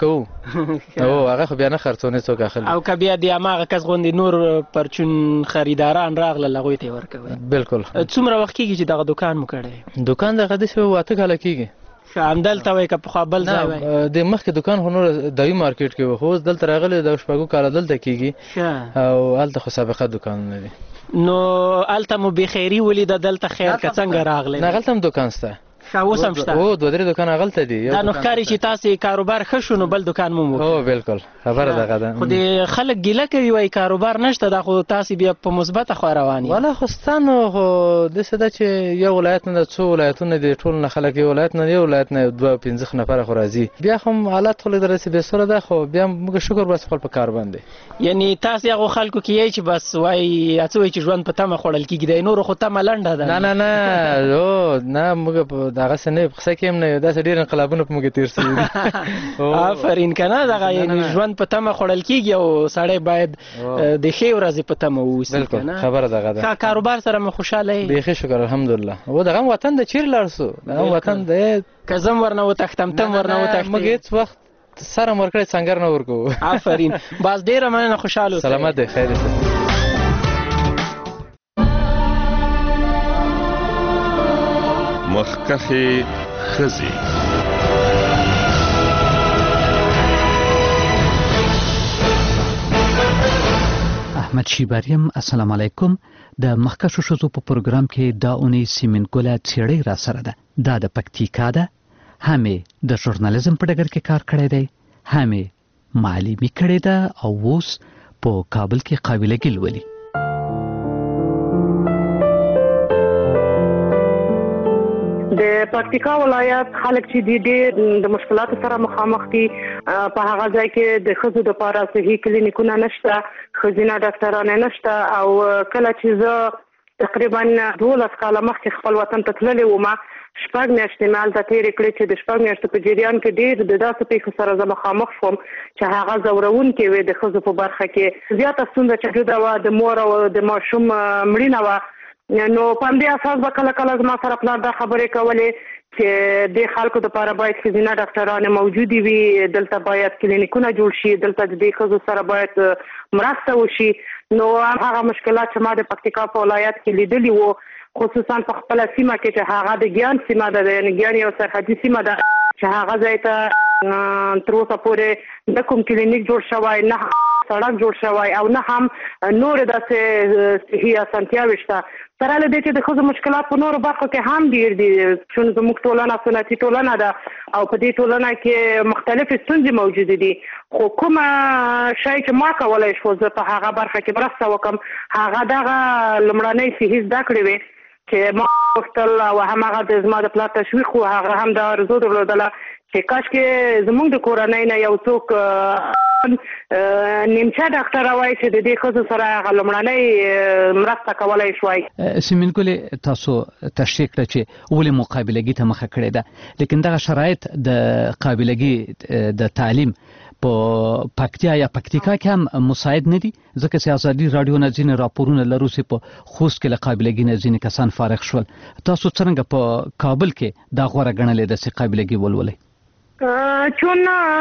کوو او هغه خو بیا نه خرڅو نه څوک اخلي. او که بیا د هماغه کس غوندې نور پرچون خریداران راغلل هغوی ته یې ورکوئ؟ بلکل. څومره وخت کېږي چې دغه دکان مو کړی؟ دکان دغه داسې 8 کاله کېږي. همدلته وای که پخوا بل ځای وای؟ د مخکې دکان خو نور دوی مارکیټ کې و خو اوس دلته راغلی د شپږو کاله دلته کېږي او هلته خو سابقه دکانونه دي. نو هلته مو بېخیري ولیده دلته خیر که څنګه راغلی؟ نه هلته هم دکان شته اوس هم شته؟ او 2-3 دکان هغلته دي. دا نو ښکاري چې تاسې کاروبار ښه شو نو بل دکان مو وکړ؟ هو بلکل خبره دغه ده. خو د خلک ګیله کوي وایي کاروبار نشته دا خو تاسې بیا په مثبته خوا روان یې. والا خو ستانو خو داسې ده چې یو ولایت نه د څو ولایتونه دي ټول نه خلک یو ولایت نه یو ولایت نه 2-5 نفره خو راځي بیا خو حالات خو لږ درسې بېسوره ده خو بیا موږ شکر بس خپل په کار باندې. یعنې تاسې هغو خلکو کې یئ چې بس وایي څه وایي چې ژوند په تمه خوړل کېږي دی نورو خو تمه لنډه ده. نه موږ په دغسې نه قصه کې هم نه یو داسې ډېر انقلابونه په موږ تېر شوي دي. آفرین که نه دغه یعنې ژوند په تمه خوړل کېږي او سړی باید د ښې ورځې په تمه واوسي که نه؟ خبره دغه ده. کاروبار سره مو خوشحاله یې؟ بیخي شکر الحمدلله. و دغه هم وطن د چیرې لاړ سو دغه هم وطن دی که زه هم ورنه وتښتم ته هم ورنه وتښتې؟ موږ هېڅ وخت سر هم ورکړی څنګر نه ورکوو. آفرین باز ډېره مننه خوشحاله اوسئ. سلامت دی خیر اوسئ. مخکښې ښځې احمد شیباریم السلام علیکم. د مخکښو ښځو په پروګرام کې دا اونۍ سیمین ګله څېړۍ را سره ده. دا د پکتیکا ده. هم د ژورنالیزم په ډګر کې کار کړی دی هم معلمي کړې ده او اوس په کابل کې قابلګي لولي. د پکتیکا ولایت خلک چې دي ډېر د مشکلاتو سره مخامخ دي. په هغه ځای کې د ښځو دپاره صحي کلینیکونه نشته، ښځینه ډاکټران نشته، او کله چې زه تقریبا 12 کاله مخکې خپل وطن ته تللې وم، 6 میاشتې مې هلته تېرې کړې چې د 6 میاشتو په جریان کې ډېر د داسې پیښو سره زه مخامخ شوم چې هغه ځورونکې وې د ښځو په برخه کې. زیاته ستونزه چې جوړه وه د مور او د ماشوم مړینه وه. نو په همدې اساس به کله کله زما سره پلار دا خبرې کولې چې د خلکو دپاره باید ښځینه ډاکټران موجودې وي، دلته باید کلینیکونه جوړ شي، دلته د دې ښځو سره باید مرسته وشي. نو هغه مشکلات چې ما د پکتیکا په ولایت کې لیدلي وو، خصوصا په خپله سیمه کې چې هغه د ګیان سیمه ده، یعنې ګیان یو سرحدي سیمه ده چې هغه ځای ته تر اوسه پورې نه کوم کلینیک جوړ شوی، نه سړک جوړ شوی، او نه هم نورې داسې صحي اسانتیاوې شته. سره له دې چې د ښځو مشکلات په نورو برخو کې هم ډېر دي، چون زموږ ټولنه سنتي ټولنه ده او په دې ټولنه کې مختلفې ستونزې موجودې دي. خو کومه شی چې ما کولی شو زه په هغه برخه کې مرسته وکړم، هغه دغه لومړنۍ صحي زده کړې وې چې ما غوښتل، او هماغه د زما د پلار تشویق و، هغه هم دا آرزو درلودله چې کاشکې زموږ د کورنۍ نه یو څوک نیمچه ډاکټره وای چې د دې ښځو سره هغه لومړنۍ مرسته کولی شوای. سیمین ګلې، تاسو تشریح کړه چې ولې مقابلګي ته مخه کړې ده، لیکن دغه شرایط د قابلګي د تعلیم په پکتیا یا پکتیکا کې هم مساعد نه دي، ځکه چې ازادي رادیو نه ځینې راپورونه لرو چې په خوست کې له قابلګي نه ځینې کسان فارغ شول. تاسو څرنګه په کابل کې دا غوره ګڼلې ده چې قابلګي ولولئ؟ چون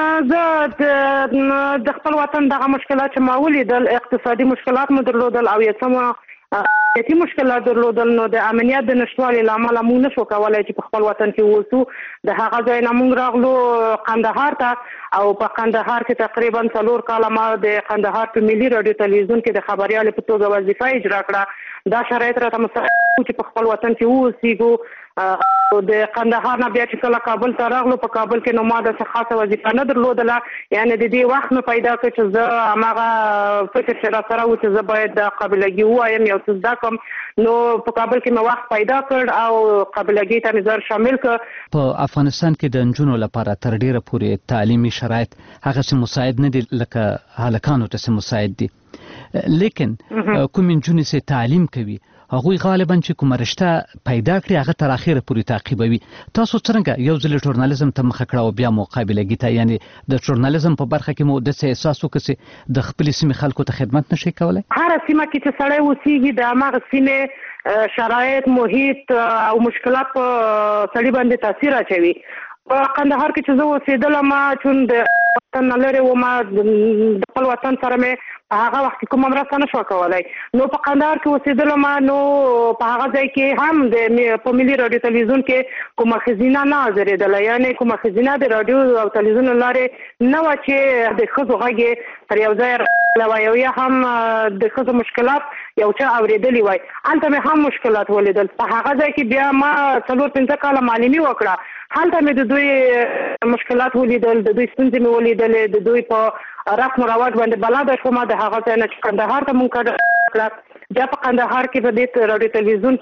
زه د خپل وطن دغه مشکلات چې ما ولیدل، اقتصادي مشکلات مو درلودل او یو څه امنیتي مشکلات درلودل، نو د امنیت د نشتوالي له امله موږ نشو کولی چې په خپل وطن کې اوسو. د هغه ځای نه موږ راغلو قندهار ته، او په قندهار کې تقریبا 4 کاله ما د قندهار په ملي رادیو تلویزیون کې د خبریالې په توګه وظیفه اجرا کړه. دا شرایط راته مساعد و چې په خپل وطن کې واوسېږو. د قندهار نه بیا چې کله کابل ته راغلو، په کابل کې نو ما داسې خاصه وظیفه نه درلودله، یعنې د دې وخت مې پیدا کړ چې زه هماغه فکر چې راسره و چې زه باید د قابلګي ووایم، یو څه زده کړم. نو په کابل کې مې وخت پیدا کړ او قابلګي ته مې ځان شامل کړ. په افغانستان کې د نجونو لپاره تر ډیره پورې تعلیمي شرایط هغسې مساعد نه دي لکه هلکانو ته چې مساعد دي، لیکن کومې نجونې چې تعلیم کوي هغوی غالبا چې کومه رشته پیدا کړي هغه تر اخره پورې تعقیبوي. تاسو څرنګه یو ځل ژورنالیزم ته مخه کړه او بیا مقابلګي ته، یعنې د ژورنالیزم په برخه کې مو داسې احساس وکړ چې د خپلې سیمې خلکو ته خدمت نشئ کولی؟ هره سیمه کې چې سړی اوسېږي د هماغه سیمې شرایط، محیط او مشکلات په سړي باندې تاثیر اچوي. په قندهار کې چې زه اوسېدلم، چون د وطن نه لرې وم، د خپل وطن سره مې په هغه وخت کې کومه مرسته نه شوه کولی. نو په قندهار کې اوسېدلم، نو په هغه ځای کې هم په ملي رادیو تلویزیون کې کومه ښځینه نه حاضرېدله، یعنې کومه ښځینه د رادیو او تلویزیون له لارې نه وه چې د ښځو غږ یې تر یو ځای راغلی وای، او یا هم د ښځو مشکلات یو چا اورېدلي وای. هلته مې هم مشکلات ولیدل. په هغه ځای کې بیا ما 4-5 کاله معلمي وکړه. هلته مې د دوی مشکلات ولیدل، د دوی ستونزې مې ولیدلې، د دوی په رسم و رواج باندې بلده شوم. د هغه ځای نه چې قندهار ته مونږ کړه، بیا په قندهار کې په دې رادیو تلویزیون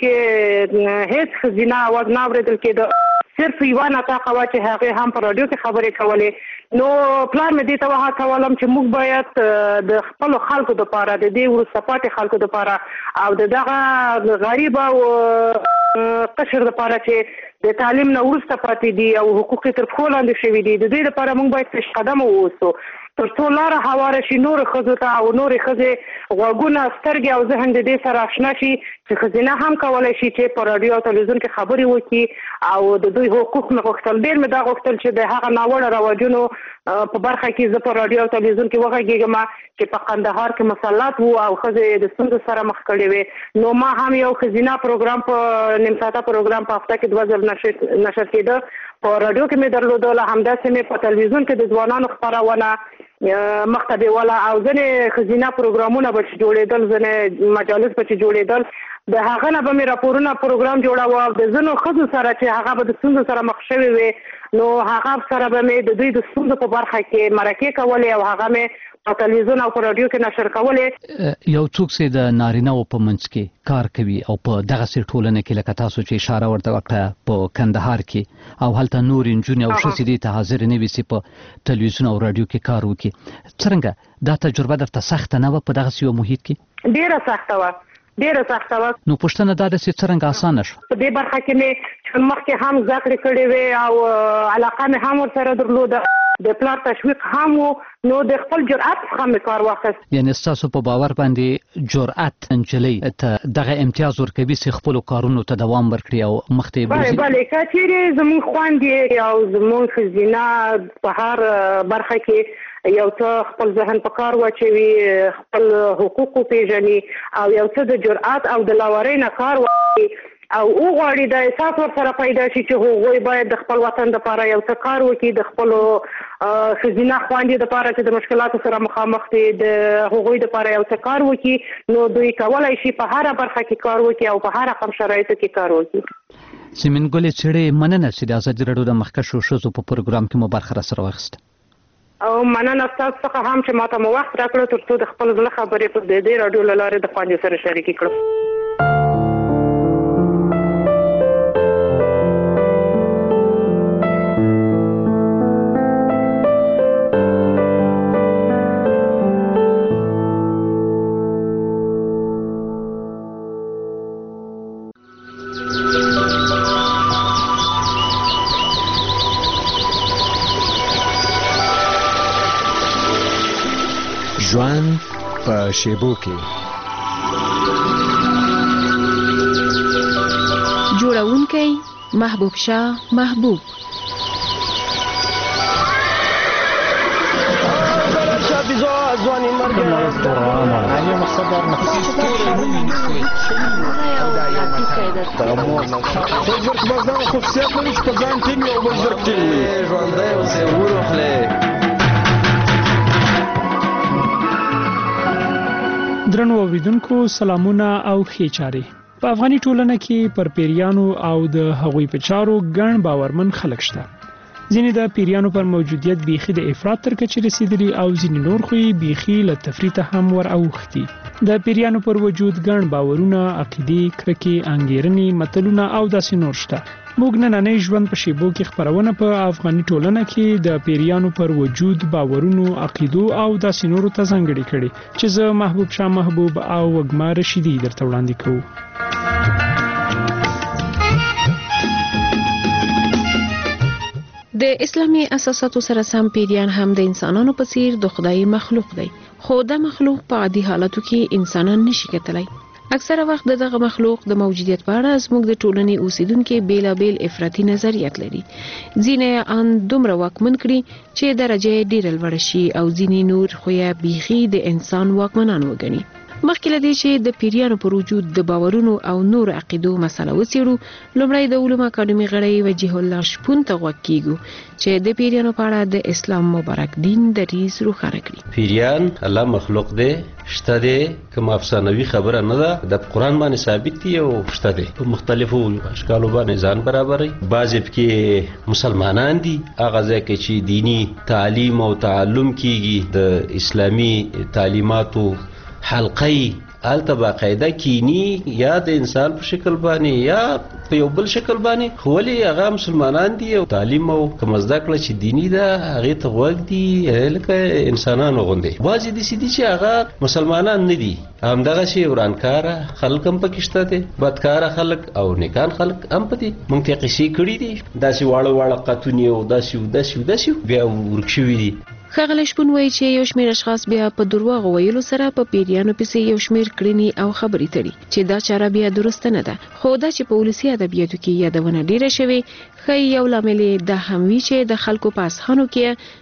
کې هیڅ ښځینه اواز نه اورېدل کېده، صرف یوه نطاقه وه چې هغې هم په رادیو کې خبرې کولې. نو پلار مې دې ته وهڅولم چې موږ باید د خپلو خلکو دپاره، د دې وروسته پاتې خلکو دپاره او د دغه غریب او قشر دپاره چې د تعلیم نه وروسته پاتې دي او حقوق یې تر پښو لاندې شوي دي، د دوی دپاره موږ باید پیش قدمه واوسو تر څو لاره هواره شي نورو ښځو ته او نورې ښځې غوږونه، سترګې او ذهن د دې سره اشنا شي چې ښځینه هم کولی شي چې په راډیو او تلویزیون کې خبرې وکړي او د دوی حقوق مې غوښتل. ډېر مې دا غوښتل چې د هغه ناوړه رواجونو په برخه کې زه په راډیو او تلویزیون کې وغږېږم چې په قندهار کې مسلط وو او ښځې د ستونزو سره مخ کړې وې. نو ما هم یو ښځینه پروګرام په نیم ساعته پروګرام په هفته کې 2 ځل نشر کېده. په راډیو کې مې درلودله، همداسې مې په تلویزیون کې د ځوانانو خپرونه مخته بیوله او ځینې ښځینه پروګرامونه به چې جوړېدل، ځینې مجالس به چې جوړېدل، د هغه نه به مې راپورونه پروګرام جوړاوه او د ځینو ښځو سره چې هغه به د ستونزو سره مخ شوي وي نو هغه سره به مې د دوی د ستونزو په برخه کې مرکې کولې او هغه مې په تلویزیون او په رادیو کې نشر کولې. یو څوک چې د نارینه‌و په منځ کې کار کوي او په دغسې ټولنه کې لکه تاسو چې اشاره ورته وکړه په کندهار کې او هلته نور نجونې او ښځې دې ته حاضر نه وي چې په تلویزیون او رادیو کې کار وکړي، څرنګه دا تجربه درته سخته نه وه په دغسې یو محیط کې؟ ډېره سخته وه. نو پوښتنه دا ده چې څرنګه اسانه شو؟ په دې برخه کې مې مخکې هم زده کړې کړې وې او علاقه مې هم ورسره درلوده، د پلار تشویق هم و، نو د خپل جرأت څخه مې کار واخیست. یعنې ستاسو په باور باندې جرأت نجلۍ ته دغه امتیاز ورکوي چې خپلو کارونو ته دوام ورکړي او مخ ته یې بوځي؟ بلې که چېرې زموږ خویندې او زموږ ښځینه په هر برخه کې یو څه خپل ذهن په کار واچوي، خپل حقوق وپېژني او یو څه د جرأت او د لاورۍ نه کار واخلي او وغواړي د احساس ورسره پیدا شي چې هغوی باید د خپل وطن دپاره یو څه کار وکړي، د خپلو ښځینه خویندې دپاره چې د مشکلاتو سره مخامخ دي د هغوی دپاره یو څه کار وکړي، نو دوی کولی شي په هره برخه کې کار وکړي او په هر رقم شرایطو کې کار وکړي. سیمین ګلې څېړې مننه چې د ازادي راډیو د مخکښو ښځو په پروګرام کې مو برخه راسره واخیسته. او مننه ستاسو څخه هم چې ماته مو وخت راکړو تر څو د خپل زړه خبرې په دې راډیو له لارې د خویندو سره شریکې کړم. ژوند په شیبو کې جوړونکی محبوب شاه محبوب درنو اوریدونکو سلامونه او ښې چارې. په افغاني ټولنه کې پر پیریانو او د هغوی په چارو ګڼ باورمن خلک شته. ځینې د پیریانو پر موجودیت بیخي د افراط تر کچې رسیدلي او ځینې نور خو یې بیخي له تفریط هم ور اوښتي. د پیریانو پر وجود ګڼ باورونه، عقیدې، کرکې، انګیرنې، متلونه او داسې نور شته. موږ نننی ژوند په شیبو کې خپرونه په افغاني ټولنه کې د پیریانو پر وجود، باورونو، عقیدو او داسې نورو ته ځانګړې کړي چې زه محبوب شاه محبوب او وږمه رشیدي درته وړاندې کوو. د اسلامي اساساتو سره سم پیریان هم د انسانانو په څیر د خدای مخلوق دی، خو د مخلوق په عادي حالاتو کې انسانان نشي کتلی. اکثره وخت دغه مخلوق د موجودیت په اړه زموږ د ټولنې اوسیدونکو بیلابیل افراطي نظریات لري. ځینې ان دومره واکمن کړي چې درجه ډیره لوړه شي او ځینې نور خو یې بیخي د انسان واکمنان وګڼي. مخکې له دې چې د پیریانو پر وجود د باورونو او نور عقیدو مسله وڅېړو، لومړی د علومو اکاډمي غړی وجیه الله شپون ته غوږ کیږو چې د پیریانو په اړه د اسلام مبارک دین دریځ روښانه کړي. پیریان الله مخلوق دی، شته دی، کوم افسانوي خبره نه ده، د قرآن باندې ثابت دي او شته دی. په مختلفو اشکالو باندې ځان برابري. بعضې پکې مسلمانان دي، هغه ځای کې چې دینی تعلیم او تعلم کیږي، د اسلامي تعلیماتو حلقې هلته باقاعده کینی یا د انسان په شکل باندې یا په یو بل شکل باندې، خو ولې هغه مسلمانان دي او تعلیم او کوم زده کړه چې دینی ده هغې ته غوږ دي لکه انسانانو غوندې. بعضې داسې دي چې هغه مسلمانان نه دي، همدغسې ورانکاره خلک هم پکې شته دي، بدکاره خلک او نیکان خلک هم پکې. موږ ته قصې کړي دي، داسې واړه واړه قطونې او داسې بیا ورک شوي دي. ښاغلی شپون وایي چې یو شمېر اشخاص بیا په دروغو ویلو سره په پیریانو پسې یو شمېر کړنې او خبرې تړي چې دا چاره بیا درسته نه ده، خو دا چې په ولسي ادبیاتو کې یادونه ډیره شوې ښایي یو لامل دا هم وي چې د خلکو په اذهانو کې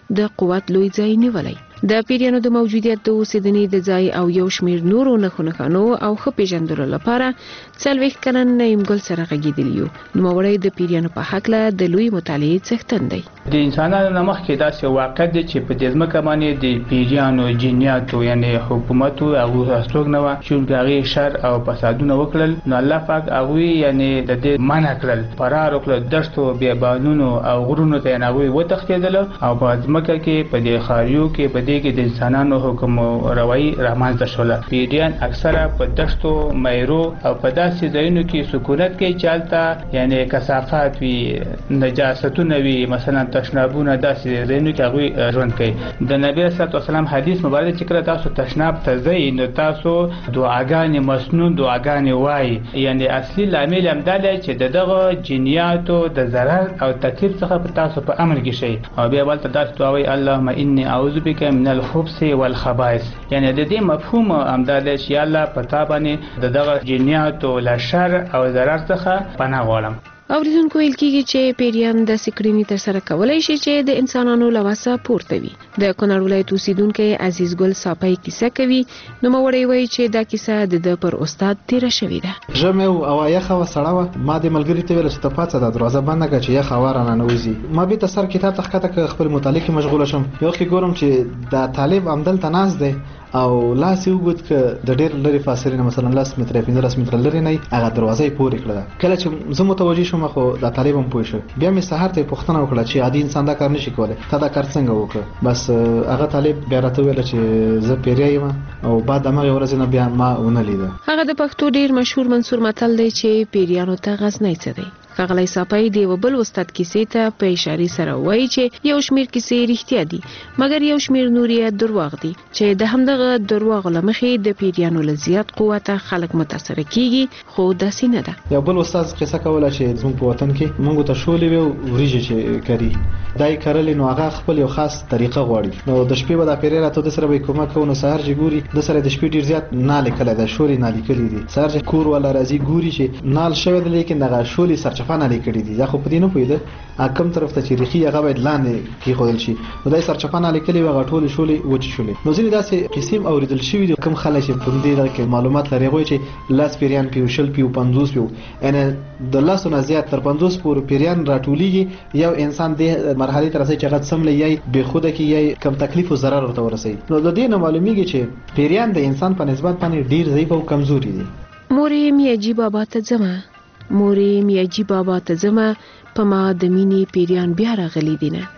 د قوت لوی ځای نیولای. د پیریانو د موجودیت د اوسېدنې د ځای او یو شمیر نورو نښو او ښه پیژندلو لپاره 40 کلن نعیم ګل سره غږیدلی یو. نوموړی د پیریانو په هکله د لوی مطالعې څښتن دی. د انسانانو نه مخکې داسې واقع دی چې په دې ځمکه باندې د پیریانو جنیاتو یعنی حکومت او هغوی نه و چې هغوی شر او فسادونه وکړل، نو الله پاک هغوی یعنی د دې منع کړل، فرار وکړل، دشتو بیابانونو او غرونو ته هغوی وتښتېدل او په ځمکه کې په دې ښاریو کې په دې کې د انسانانو حکم روایی رامنځته شوله. پیریان اکثره په دشتو، میرو او په داسې ځایونو کې سکونت کوي چې هلته یعنی کثافات وي، نجاستونه وي، مثلا تشنابونه، داسې ځایونو کې هغوی ژوند کوي. د نبی صلی الله علیه وسلم حدیث مبارک چې کله تاسو تشناب ته ځئ نو تاسو دعاګانې مسنون دعاګانې وایي، یعنی اصلي لامل همدا دی چې دغه جنیاتو د ضرر او تکلیف څخه په تاسو په امن کې شئ. او بیا بل ته داسې دعا وایي اللهم انی اعوذ بک من الخبث والخبائث، یعنی د دې مفهوم همدا دی چې الله په تا باندې دغه جنیاتو له شر او ضرر څخه پناه غواړم. اوریدونکو ویل کېږي چې پیریان د سکرینی تر سره کولای شي چې د انسانانو له وسه پورته وي. د کونړ ولایت اوسیدونکو عزیز ګل صاپای کیسه کوي. نو موري وایي چې دا کیسه د پر استاد تیر شوې ده. ژمه او یخه وسړه ما د ملګری ته ویل چې ته پاتې د دروازه بنده کړه چې یخه واره نه نوځي. ما به تاسو کتاب تخکته خپل مطالعه مشغول شم، یو کې ګورم چې د طالب عمدل تناز دی او لاس یو ګوت ک د ډېر لري فاصله نه مثلا 10 متره 15 متره لري نه هغه دروازه یې پورې کړه. کله چې زه متوجه شوم خو د طالبم پوه شو، بیا مې سحر ته پوښتنه وکړه چې عادي انسان دا کار نشي کولای، تا دا کار څنګه وکړ؟ بس هغه طالب بیا راته ویل چې زه پیری یم او بعد هغه ورځ نه بیا ما ونه لیده. هغه د پښتو ډېر مشهور منثور متل دی چې پیریانو ته غزنی څه دی. ښاغلی صاپای د یو بل استاد کیسې ته په اشاره سره وایي چې یو شمیر کیسې رښتیا دي مګر یو شمیر نور یې دروغ دي چې د همدغه دروغو له مخې د پیریانو له زیات قوته خلک متاثر کیږي، خو داسې نه ده. یو بل استاد قصه کوله چې زموږ په وطن کې موږ ته شولې وو وریجې چې کری دای کړلې، نو هغه خپل یو خاص طریقه غواړي. نو د شپې به د پیری راته د سره به کومه کوو، نو سحر چې ګوري د سره د شپې ډیر زیات نه لیکل د شولې نه لیکلې دي. سحر چې کور ولا راځي ګوري چې نال شوی دی لیکن دغه شولې سرچپانه لیکلې دي. دا خو په دې نه پوهیده کوم طرف ته چې ریخي هغه باید لاندې کې خودل شي، نو دای سرچپانه لیکلې وغه ټولې شولې وچ شولې. نو ځینې داسې قسم اوریدل شوی دي کوم خلک چې په دې کې معلومات لري وایي چې لاس پیریان پیو شل پیو 50 پیو، یعنی د لاسو نه زیات تر 50 پورې پیریان راټولېږي یو انسان د مرحله تر څو چې غت سملې یي به خوده کې یي کم تکلیف او ضرر ورته ورسي. نو د دې نه معلومیږي چې پیریان د انسان په نسبت باندې ډیر ضعیف او کمزوري دي. مورې میاجی بابا ته ځمه، مورې میاجی بابا ته ځمه، په ما د مینې پیریان بیا راغلي دي نه.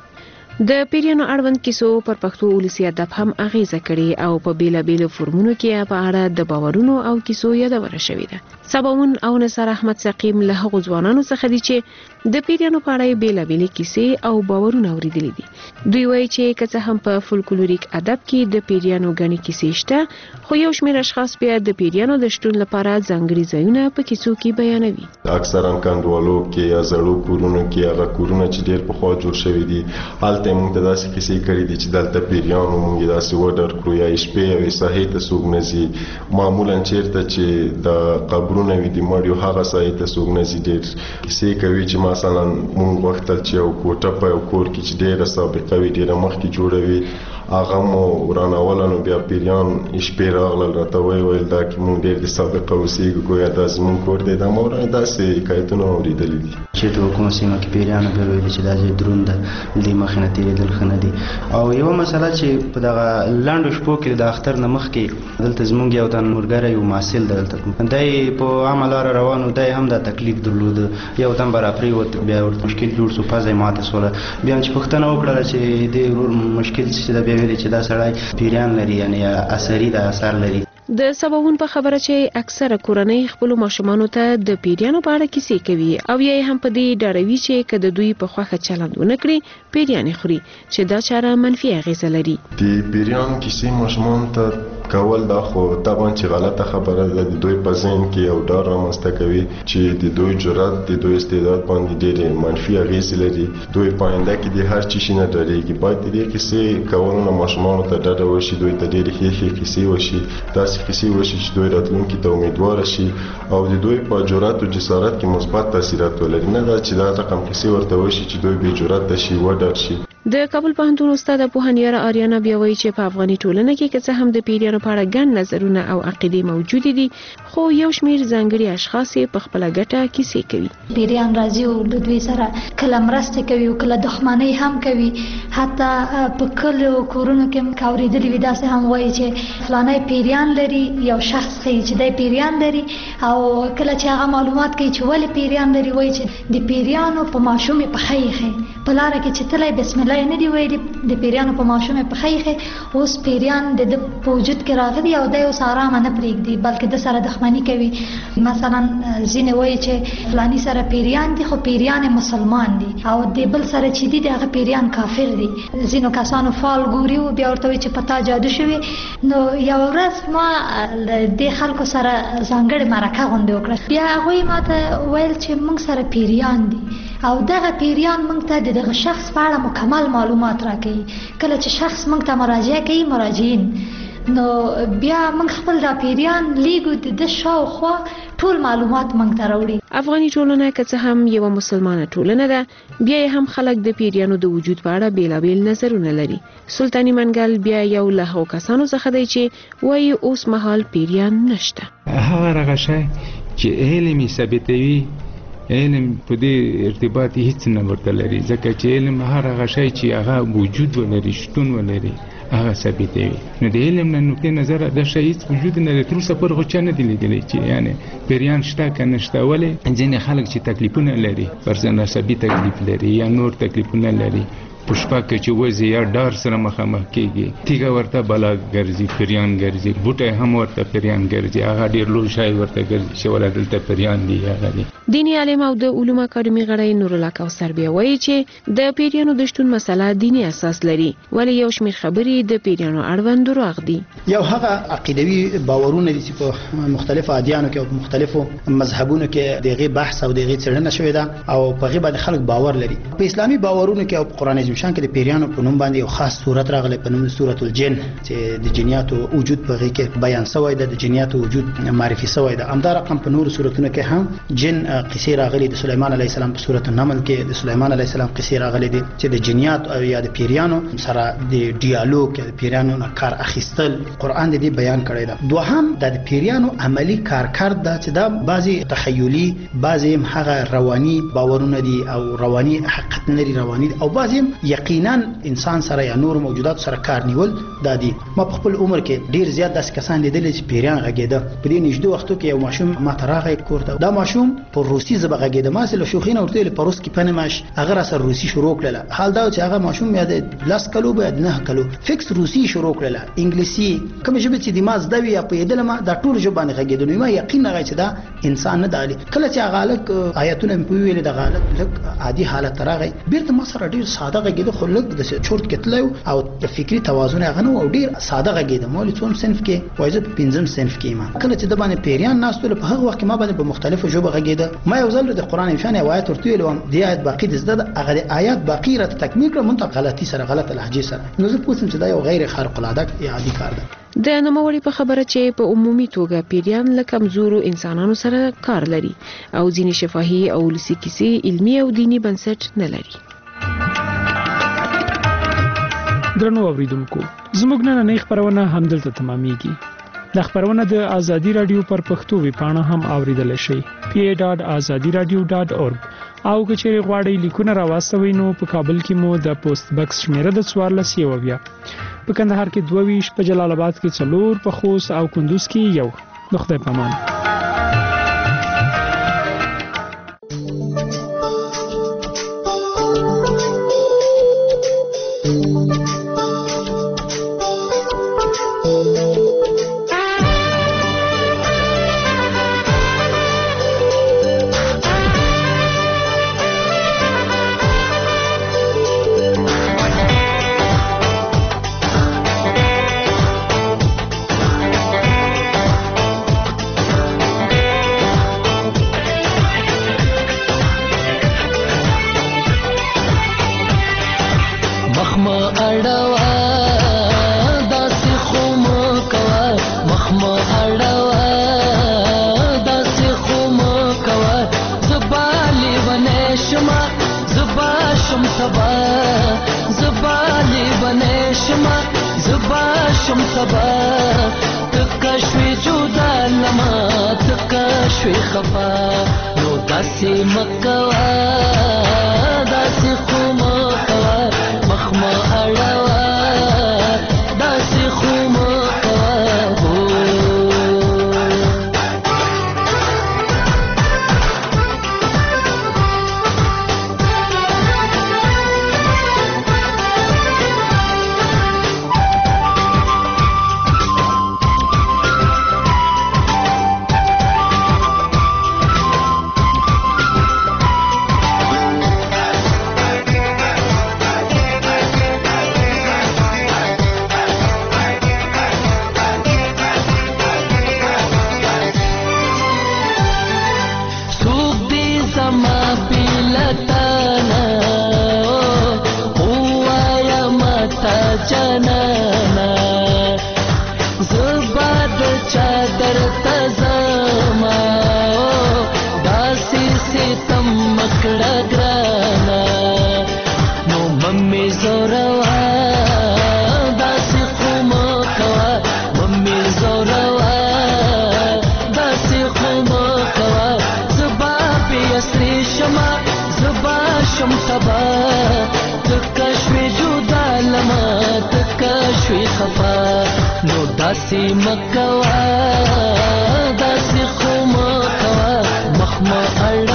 د پیریانو اړوند کیسو پر پښتو ولسي ادب هم اغیزه کړې او په بیلابیلو فرمونو کې په اړه د باورونو او کیسو یادونه شوې ده. سباون او نصر احمد سقیم له هغو ځوانانو څخه دي چې د پیریانو په اړه بیلابیلې کیسې او باورونه اوریدلي دي. دوی وایي چې که څه هم په فولکلوریک ادب کې د پیریانو غني کیسې شته، خو یو شمېر اشخاص بیا د پیریانو د شتون لپاره ځانګړي ځایونه په کیسو کې بیانوي. اکثرا کندوالو کې یا زړو کورونو کې هغه کورونه چې ډېر پخوا جوړ شوي دي هلته موږ ته داسې کیسې کړي دي چې دلته پیریانو موږ یې داسې وډر کړو یا شپې یوې ساحې ته څوک نه ځي. معمولا چېرته چې د قبرونه وي د مړیو هغه ساحې ته څوک نه ځي. ډېر کیسې کوي چې مثلا موږ غوښتل چې یو کوټه په یو کور کې چې ډېره سابقه وي ډېره مخکې جوړه وي هغه مو ورانوله، نو بیا پیریان شپې راغلل راته ویل دا کې موږ ډېر د سابقه اوسېږو ګویا دا زموږ کور دی. دا ما داسې حکایتونه اورېدلي دي چې په کومه سیمه کې پیریانو بیا ویلي چې دا ځای دروند ده، دې مخې نه تېرېدل ښه نه دي. او یوه مسله چې په دغه لنډو شپو کې د اختر نه مخکې دلته زموږ یو تن ملګری یو محصل دی دلته دی په عامه لاره روان و، دی هم دا تکلیف درلوده، یو تن به راپرېوت بیا ورته مشکل جوړ سو، پزه یې ماته سوله. بیا چې پوښتنه وکړله چې دې ورور مشکل چې دا بیا ویلې چې دا سړی پیریان لري یعنی اثري د اثر لري. د سباون په خبره چې اکثره کورنۍ خپل ماشومانو ته د پیریانو په اړه کیسې کوي او یې هم په دې ډاروي چې که د دوی په خوښه چلند ونه کړي پیریانې خوري، چې دا چاره منفي اغیزه لري. د پیریان کیسې ماشومان ته کول دا خو طبعا چې غلطه خبره ده. د دوی په ذهن کې یو ډار رامنځته کوي چې د دوی جرأت د دوی استعداد باندې ډېرې منفي اغیزې لري. دوی په آینده کې د هر چي شي نه ډارېږي. باید د دې کیسې کولو نه ماشومانو ته ډډه وشي، دوی ته ډېرې ښې کیسې وشي، داسې کیسې وشي چې دوی راتلونکي ته امیدواره شي او د دوی په جرأت او جسارت کې مثبت تاثیرات ولري، نه دا چې دا رقم کیسې ورته وشي چې دوی بې جرأته شي وډار شي. د کابل پوهنتون استاد پوهنیار آریانا بیا وایي چې په افغاني ټولنه کې که څه هم د پیریانو په اړه ګڼ نظرونه او عقیدې موجود دي خو یو شمیر ځانګړي اشخاص په خپل ګټه کیسې کوي. پیریان راځي او د دوی سره کله مرسته کوي او کله دښمنۍ هم کوي. حتی په کلو کورونو کې کاوریدلي وي داسې هم وایي چې فلانی پیریان لري، یو شخص ښیي چې دی پیریان لري او کله چې هغه معلومات کوي چې ولې پیریان لري وایي چې د پیریانو په ماشوم په خیخه په لار کې چې تلای بسم الله نه دی ویلي د پیریانو په ماشوم په خیخه اوس پیریان د وجود کې راغلي او د اوس آرام نه پرېږدي بلکې د سره دښمنی کوي. مثلا ځینې وایي چې فلانی سره پیریان دي خو پیریان مسلمان دي او د بل سره چې دي هغه پیریان کافر دي. ځینو کسانو فال ګوري او بیا ورته چې پتا جادو شوی. نو یو ورځ ما د خلکو سره ځانګړې مرکه غونډه وکړه. بیا هغوی ماته ویل چې موږ سره پیریان دي او دغه پیریان موږ ته دغه شخص په اړه مکمل معلومات راکوي. کله چې شخص موږ ته مراجعه کوي مراجعین نو بیا موږ خپل د پیریان لیګو د شاوخوا ټول معلومات موږ ته راوړي. افغاني ټولنه که څه هم یو مسلمانه ټولنه ده بیا هم خلک د پیریانو د وجود په اړه بیلابیل نظرونه لري. سلطانی منګل بیا یو له هغو کسانو څخه دی چې وایي اوس مهال پیریان نشته. هغه رغشه چې علمي ثابتوي علم په دې ارتباط هیڅ نه ورته لري ځکه چې علم هغه شی چې هغه وجود ولري شتون ولري هغه ثابتوي. نو د علم نه نقطه نظر د شی هیڅ وجود نه لري. تر اوسه پورې خو چا نه دی لیدلی چې یعنی پیریان شته که نشته. ولې ځینې خلک چې تکلیفونه لري فرضاً عصبي تکلیف لري یا نور تکلیفونه لري پښپا کې چې وځي یا ډار سره مخامخ کېږي تیګه ورته بلا ګرځي پیریان ګرځي بوټه هم ورته پیریان ګرځي هغه ډیر لوی شای ورته ګرځي چې ولا دلته پیریان دي هغه دي. دینی عالم او د علوم اکاډمي غړی نور الله کوثر بیا وایي چې د پیریانو د شتون مسله دینی اساس لري ولی یو شمېر خبرې د پیریانو اړوند دروغ دي. یو هغه عقیدوي باورونه دي چې په مختلفو ادیانو کې او مختلفو مذهبونو کې دغه بحث او دغه څېړنه شوې ده او په غیبه د خلک باور لري. په اسلامي باورونو کې او په قران شان کې د پیریانو په نوم باندې یو خاص صورت راغلی په نوم سورۃ الجن چې د جنیاتو وجود په غي کې بیان شوی دی. د جنیاتو وجود معرفي شوی دی. همدا رقم په نور سورتونو کې هم جن قصې راغلي. د سليمان عليه السلام په سورۃ النمل کې د سليمان عليه السلام قصې راغلي دي چې د جنیات او یا د پیریانو سره د ډیالوګ د پیریانو نه کار اخیستل قران دې بیان کړی دی. دوهم د پیریانو عملی کارکرد دا چې دا بعضي تخیلی بعضي هغه رواني باورونه دي او رواني حقیقت لري رواني او بعضي یقینا انسان سره یا نور موجودات سره کار نیول د دي. ما په خپل عمر کې ډیر زیات داس کسان لیدل چې پیریان غږیده. په دې نږدې وختو کې یو ماشوم ما تراغه کوړه دا ماشوم په روسي زبه غږیده. ما سره شوخینه ورته په روس کې پنماش هغه سره روسي شروع کړله. حال دا چې هغه ماشوم یا د لاس کلو به 9 کلو فکس روسي شروع کړله. انګلیسي کوم ژبه چې د ماز دوی یا په دلما دا ټول ژبه غږیده. نو ما یقین راغی چې دا انسان نه دی. کله چې هغه لک آیاتونه په ویل د غالب لک عادي حالت راغی بیرته ما سره ډیر ساده غږیده خو لک د چورت کتلو او د فکری توازن هغه نو ډیر ساده غږیده. مولې څوم صنف کې وایي په 5م صنف کې ما کله چې د باندې پیریان ناستول په هغه وخت کې ما باندې په مختلفو ژبه غږیده. ما یو ځل د قران شان آیات ورته ویلم د آیات باقی د زده هغه آیات باقی را تکمیل کړم منطق غلطي سره غلط لهجه سره. نو زه پوښتنه چې دا یو غیر خارق العاده یا عادي کار ده. د نوموړي په خبره چې په عمومي توګه پیریان له کمزورو انسانانو سره کار لري او ځینې شفاهي او ولسي کیسې علمي او دینی بنسټ نه لري. درنو اوریدونکو زموږ نننۍ خبرونه همدلته تمامېږي. د خبرونه د ازادي رادیو پر پښتو ویبپاڼه هم اوریدل شئ pa.azadiradio.org او که چیرې غواړئ لیکونه راواستوئ نو په کابل کې مو د پوسټ بکس شمیره د 14 په کندهار کې 22 په جلال آباد کې 4 په خوست او کندوز کې 1 د خدای پامان. شما زبا شم سبا تکا شوی جدا لما تکا شوی خفا نو داسی مکوا داسی خو مکوا مخما اڑوا داسی خو مکوا نو داسی مکوا داسی خو مکوا مخما اڑ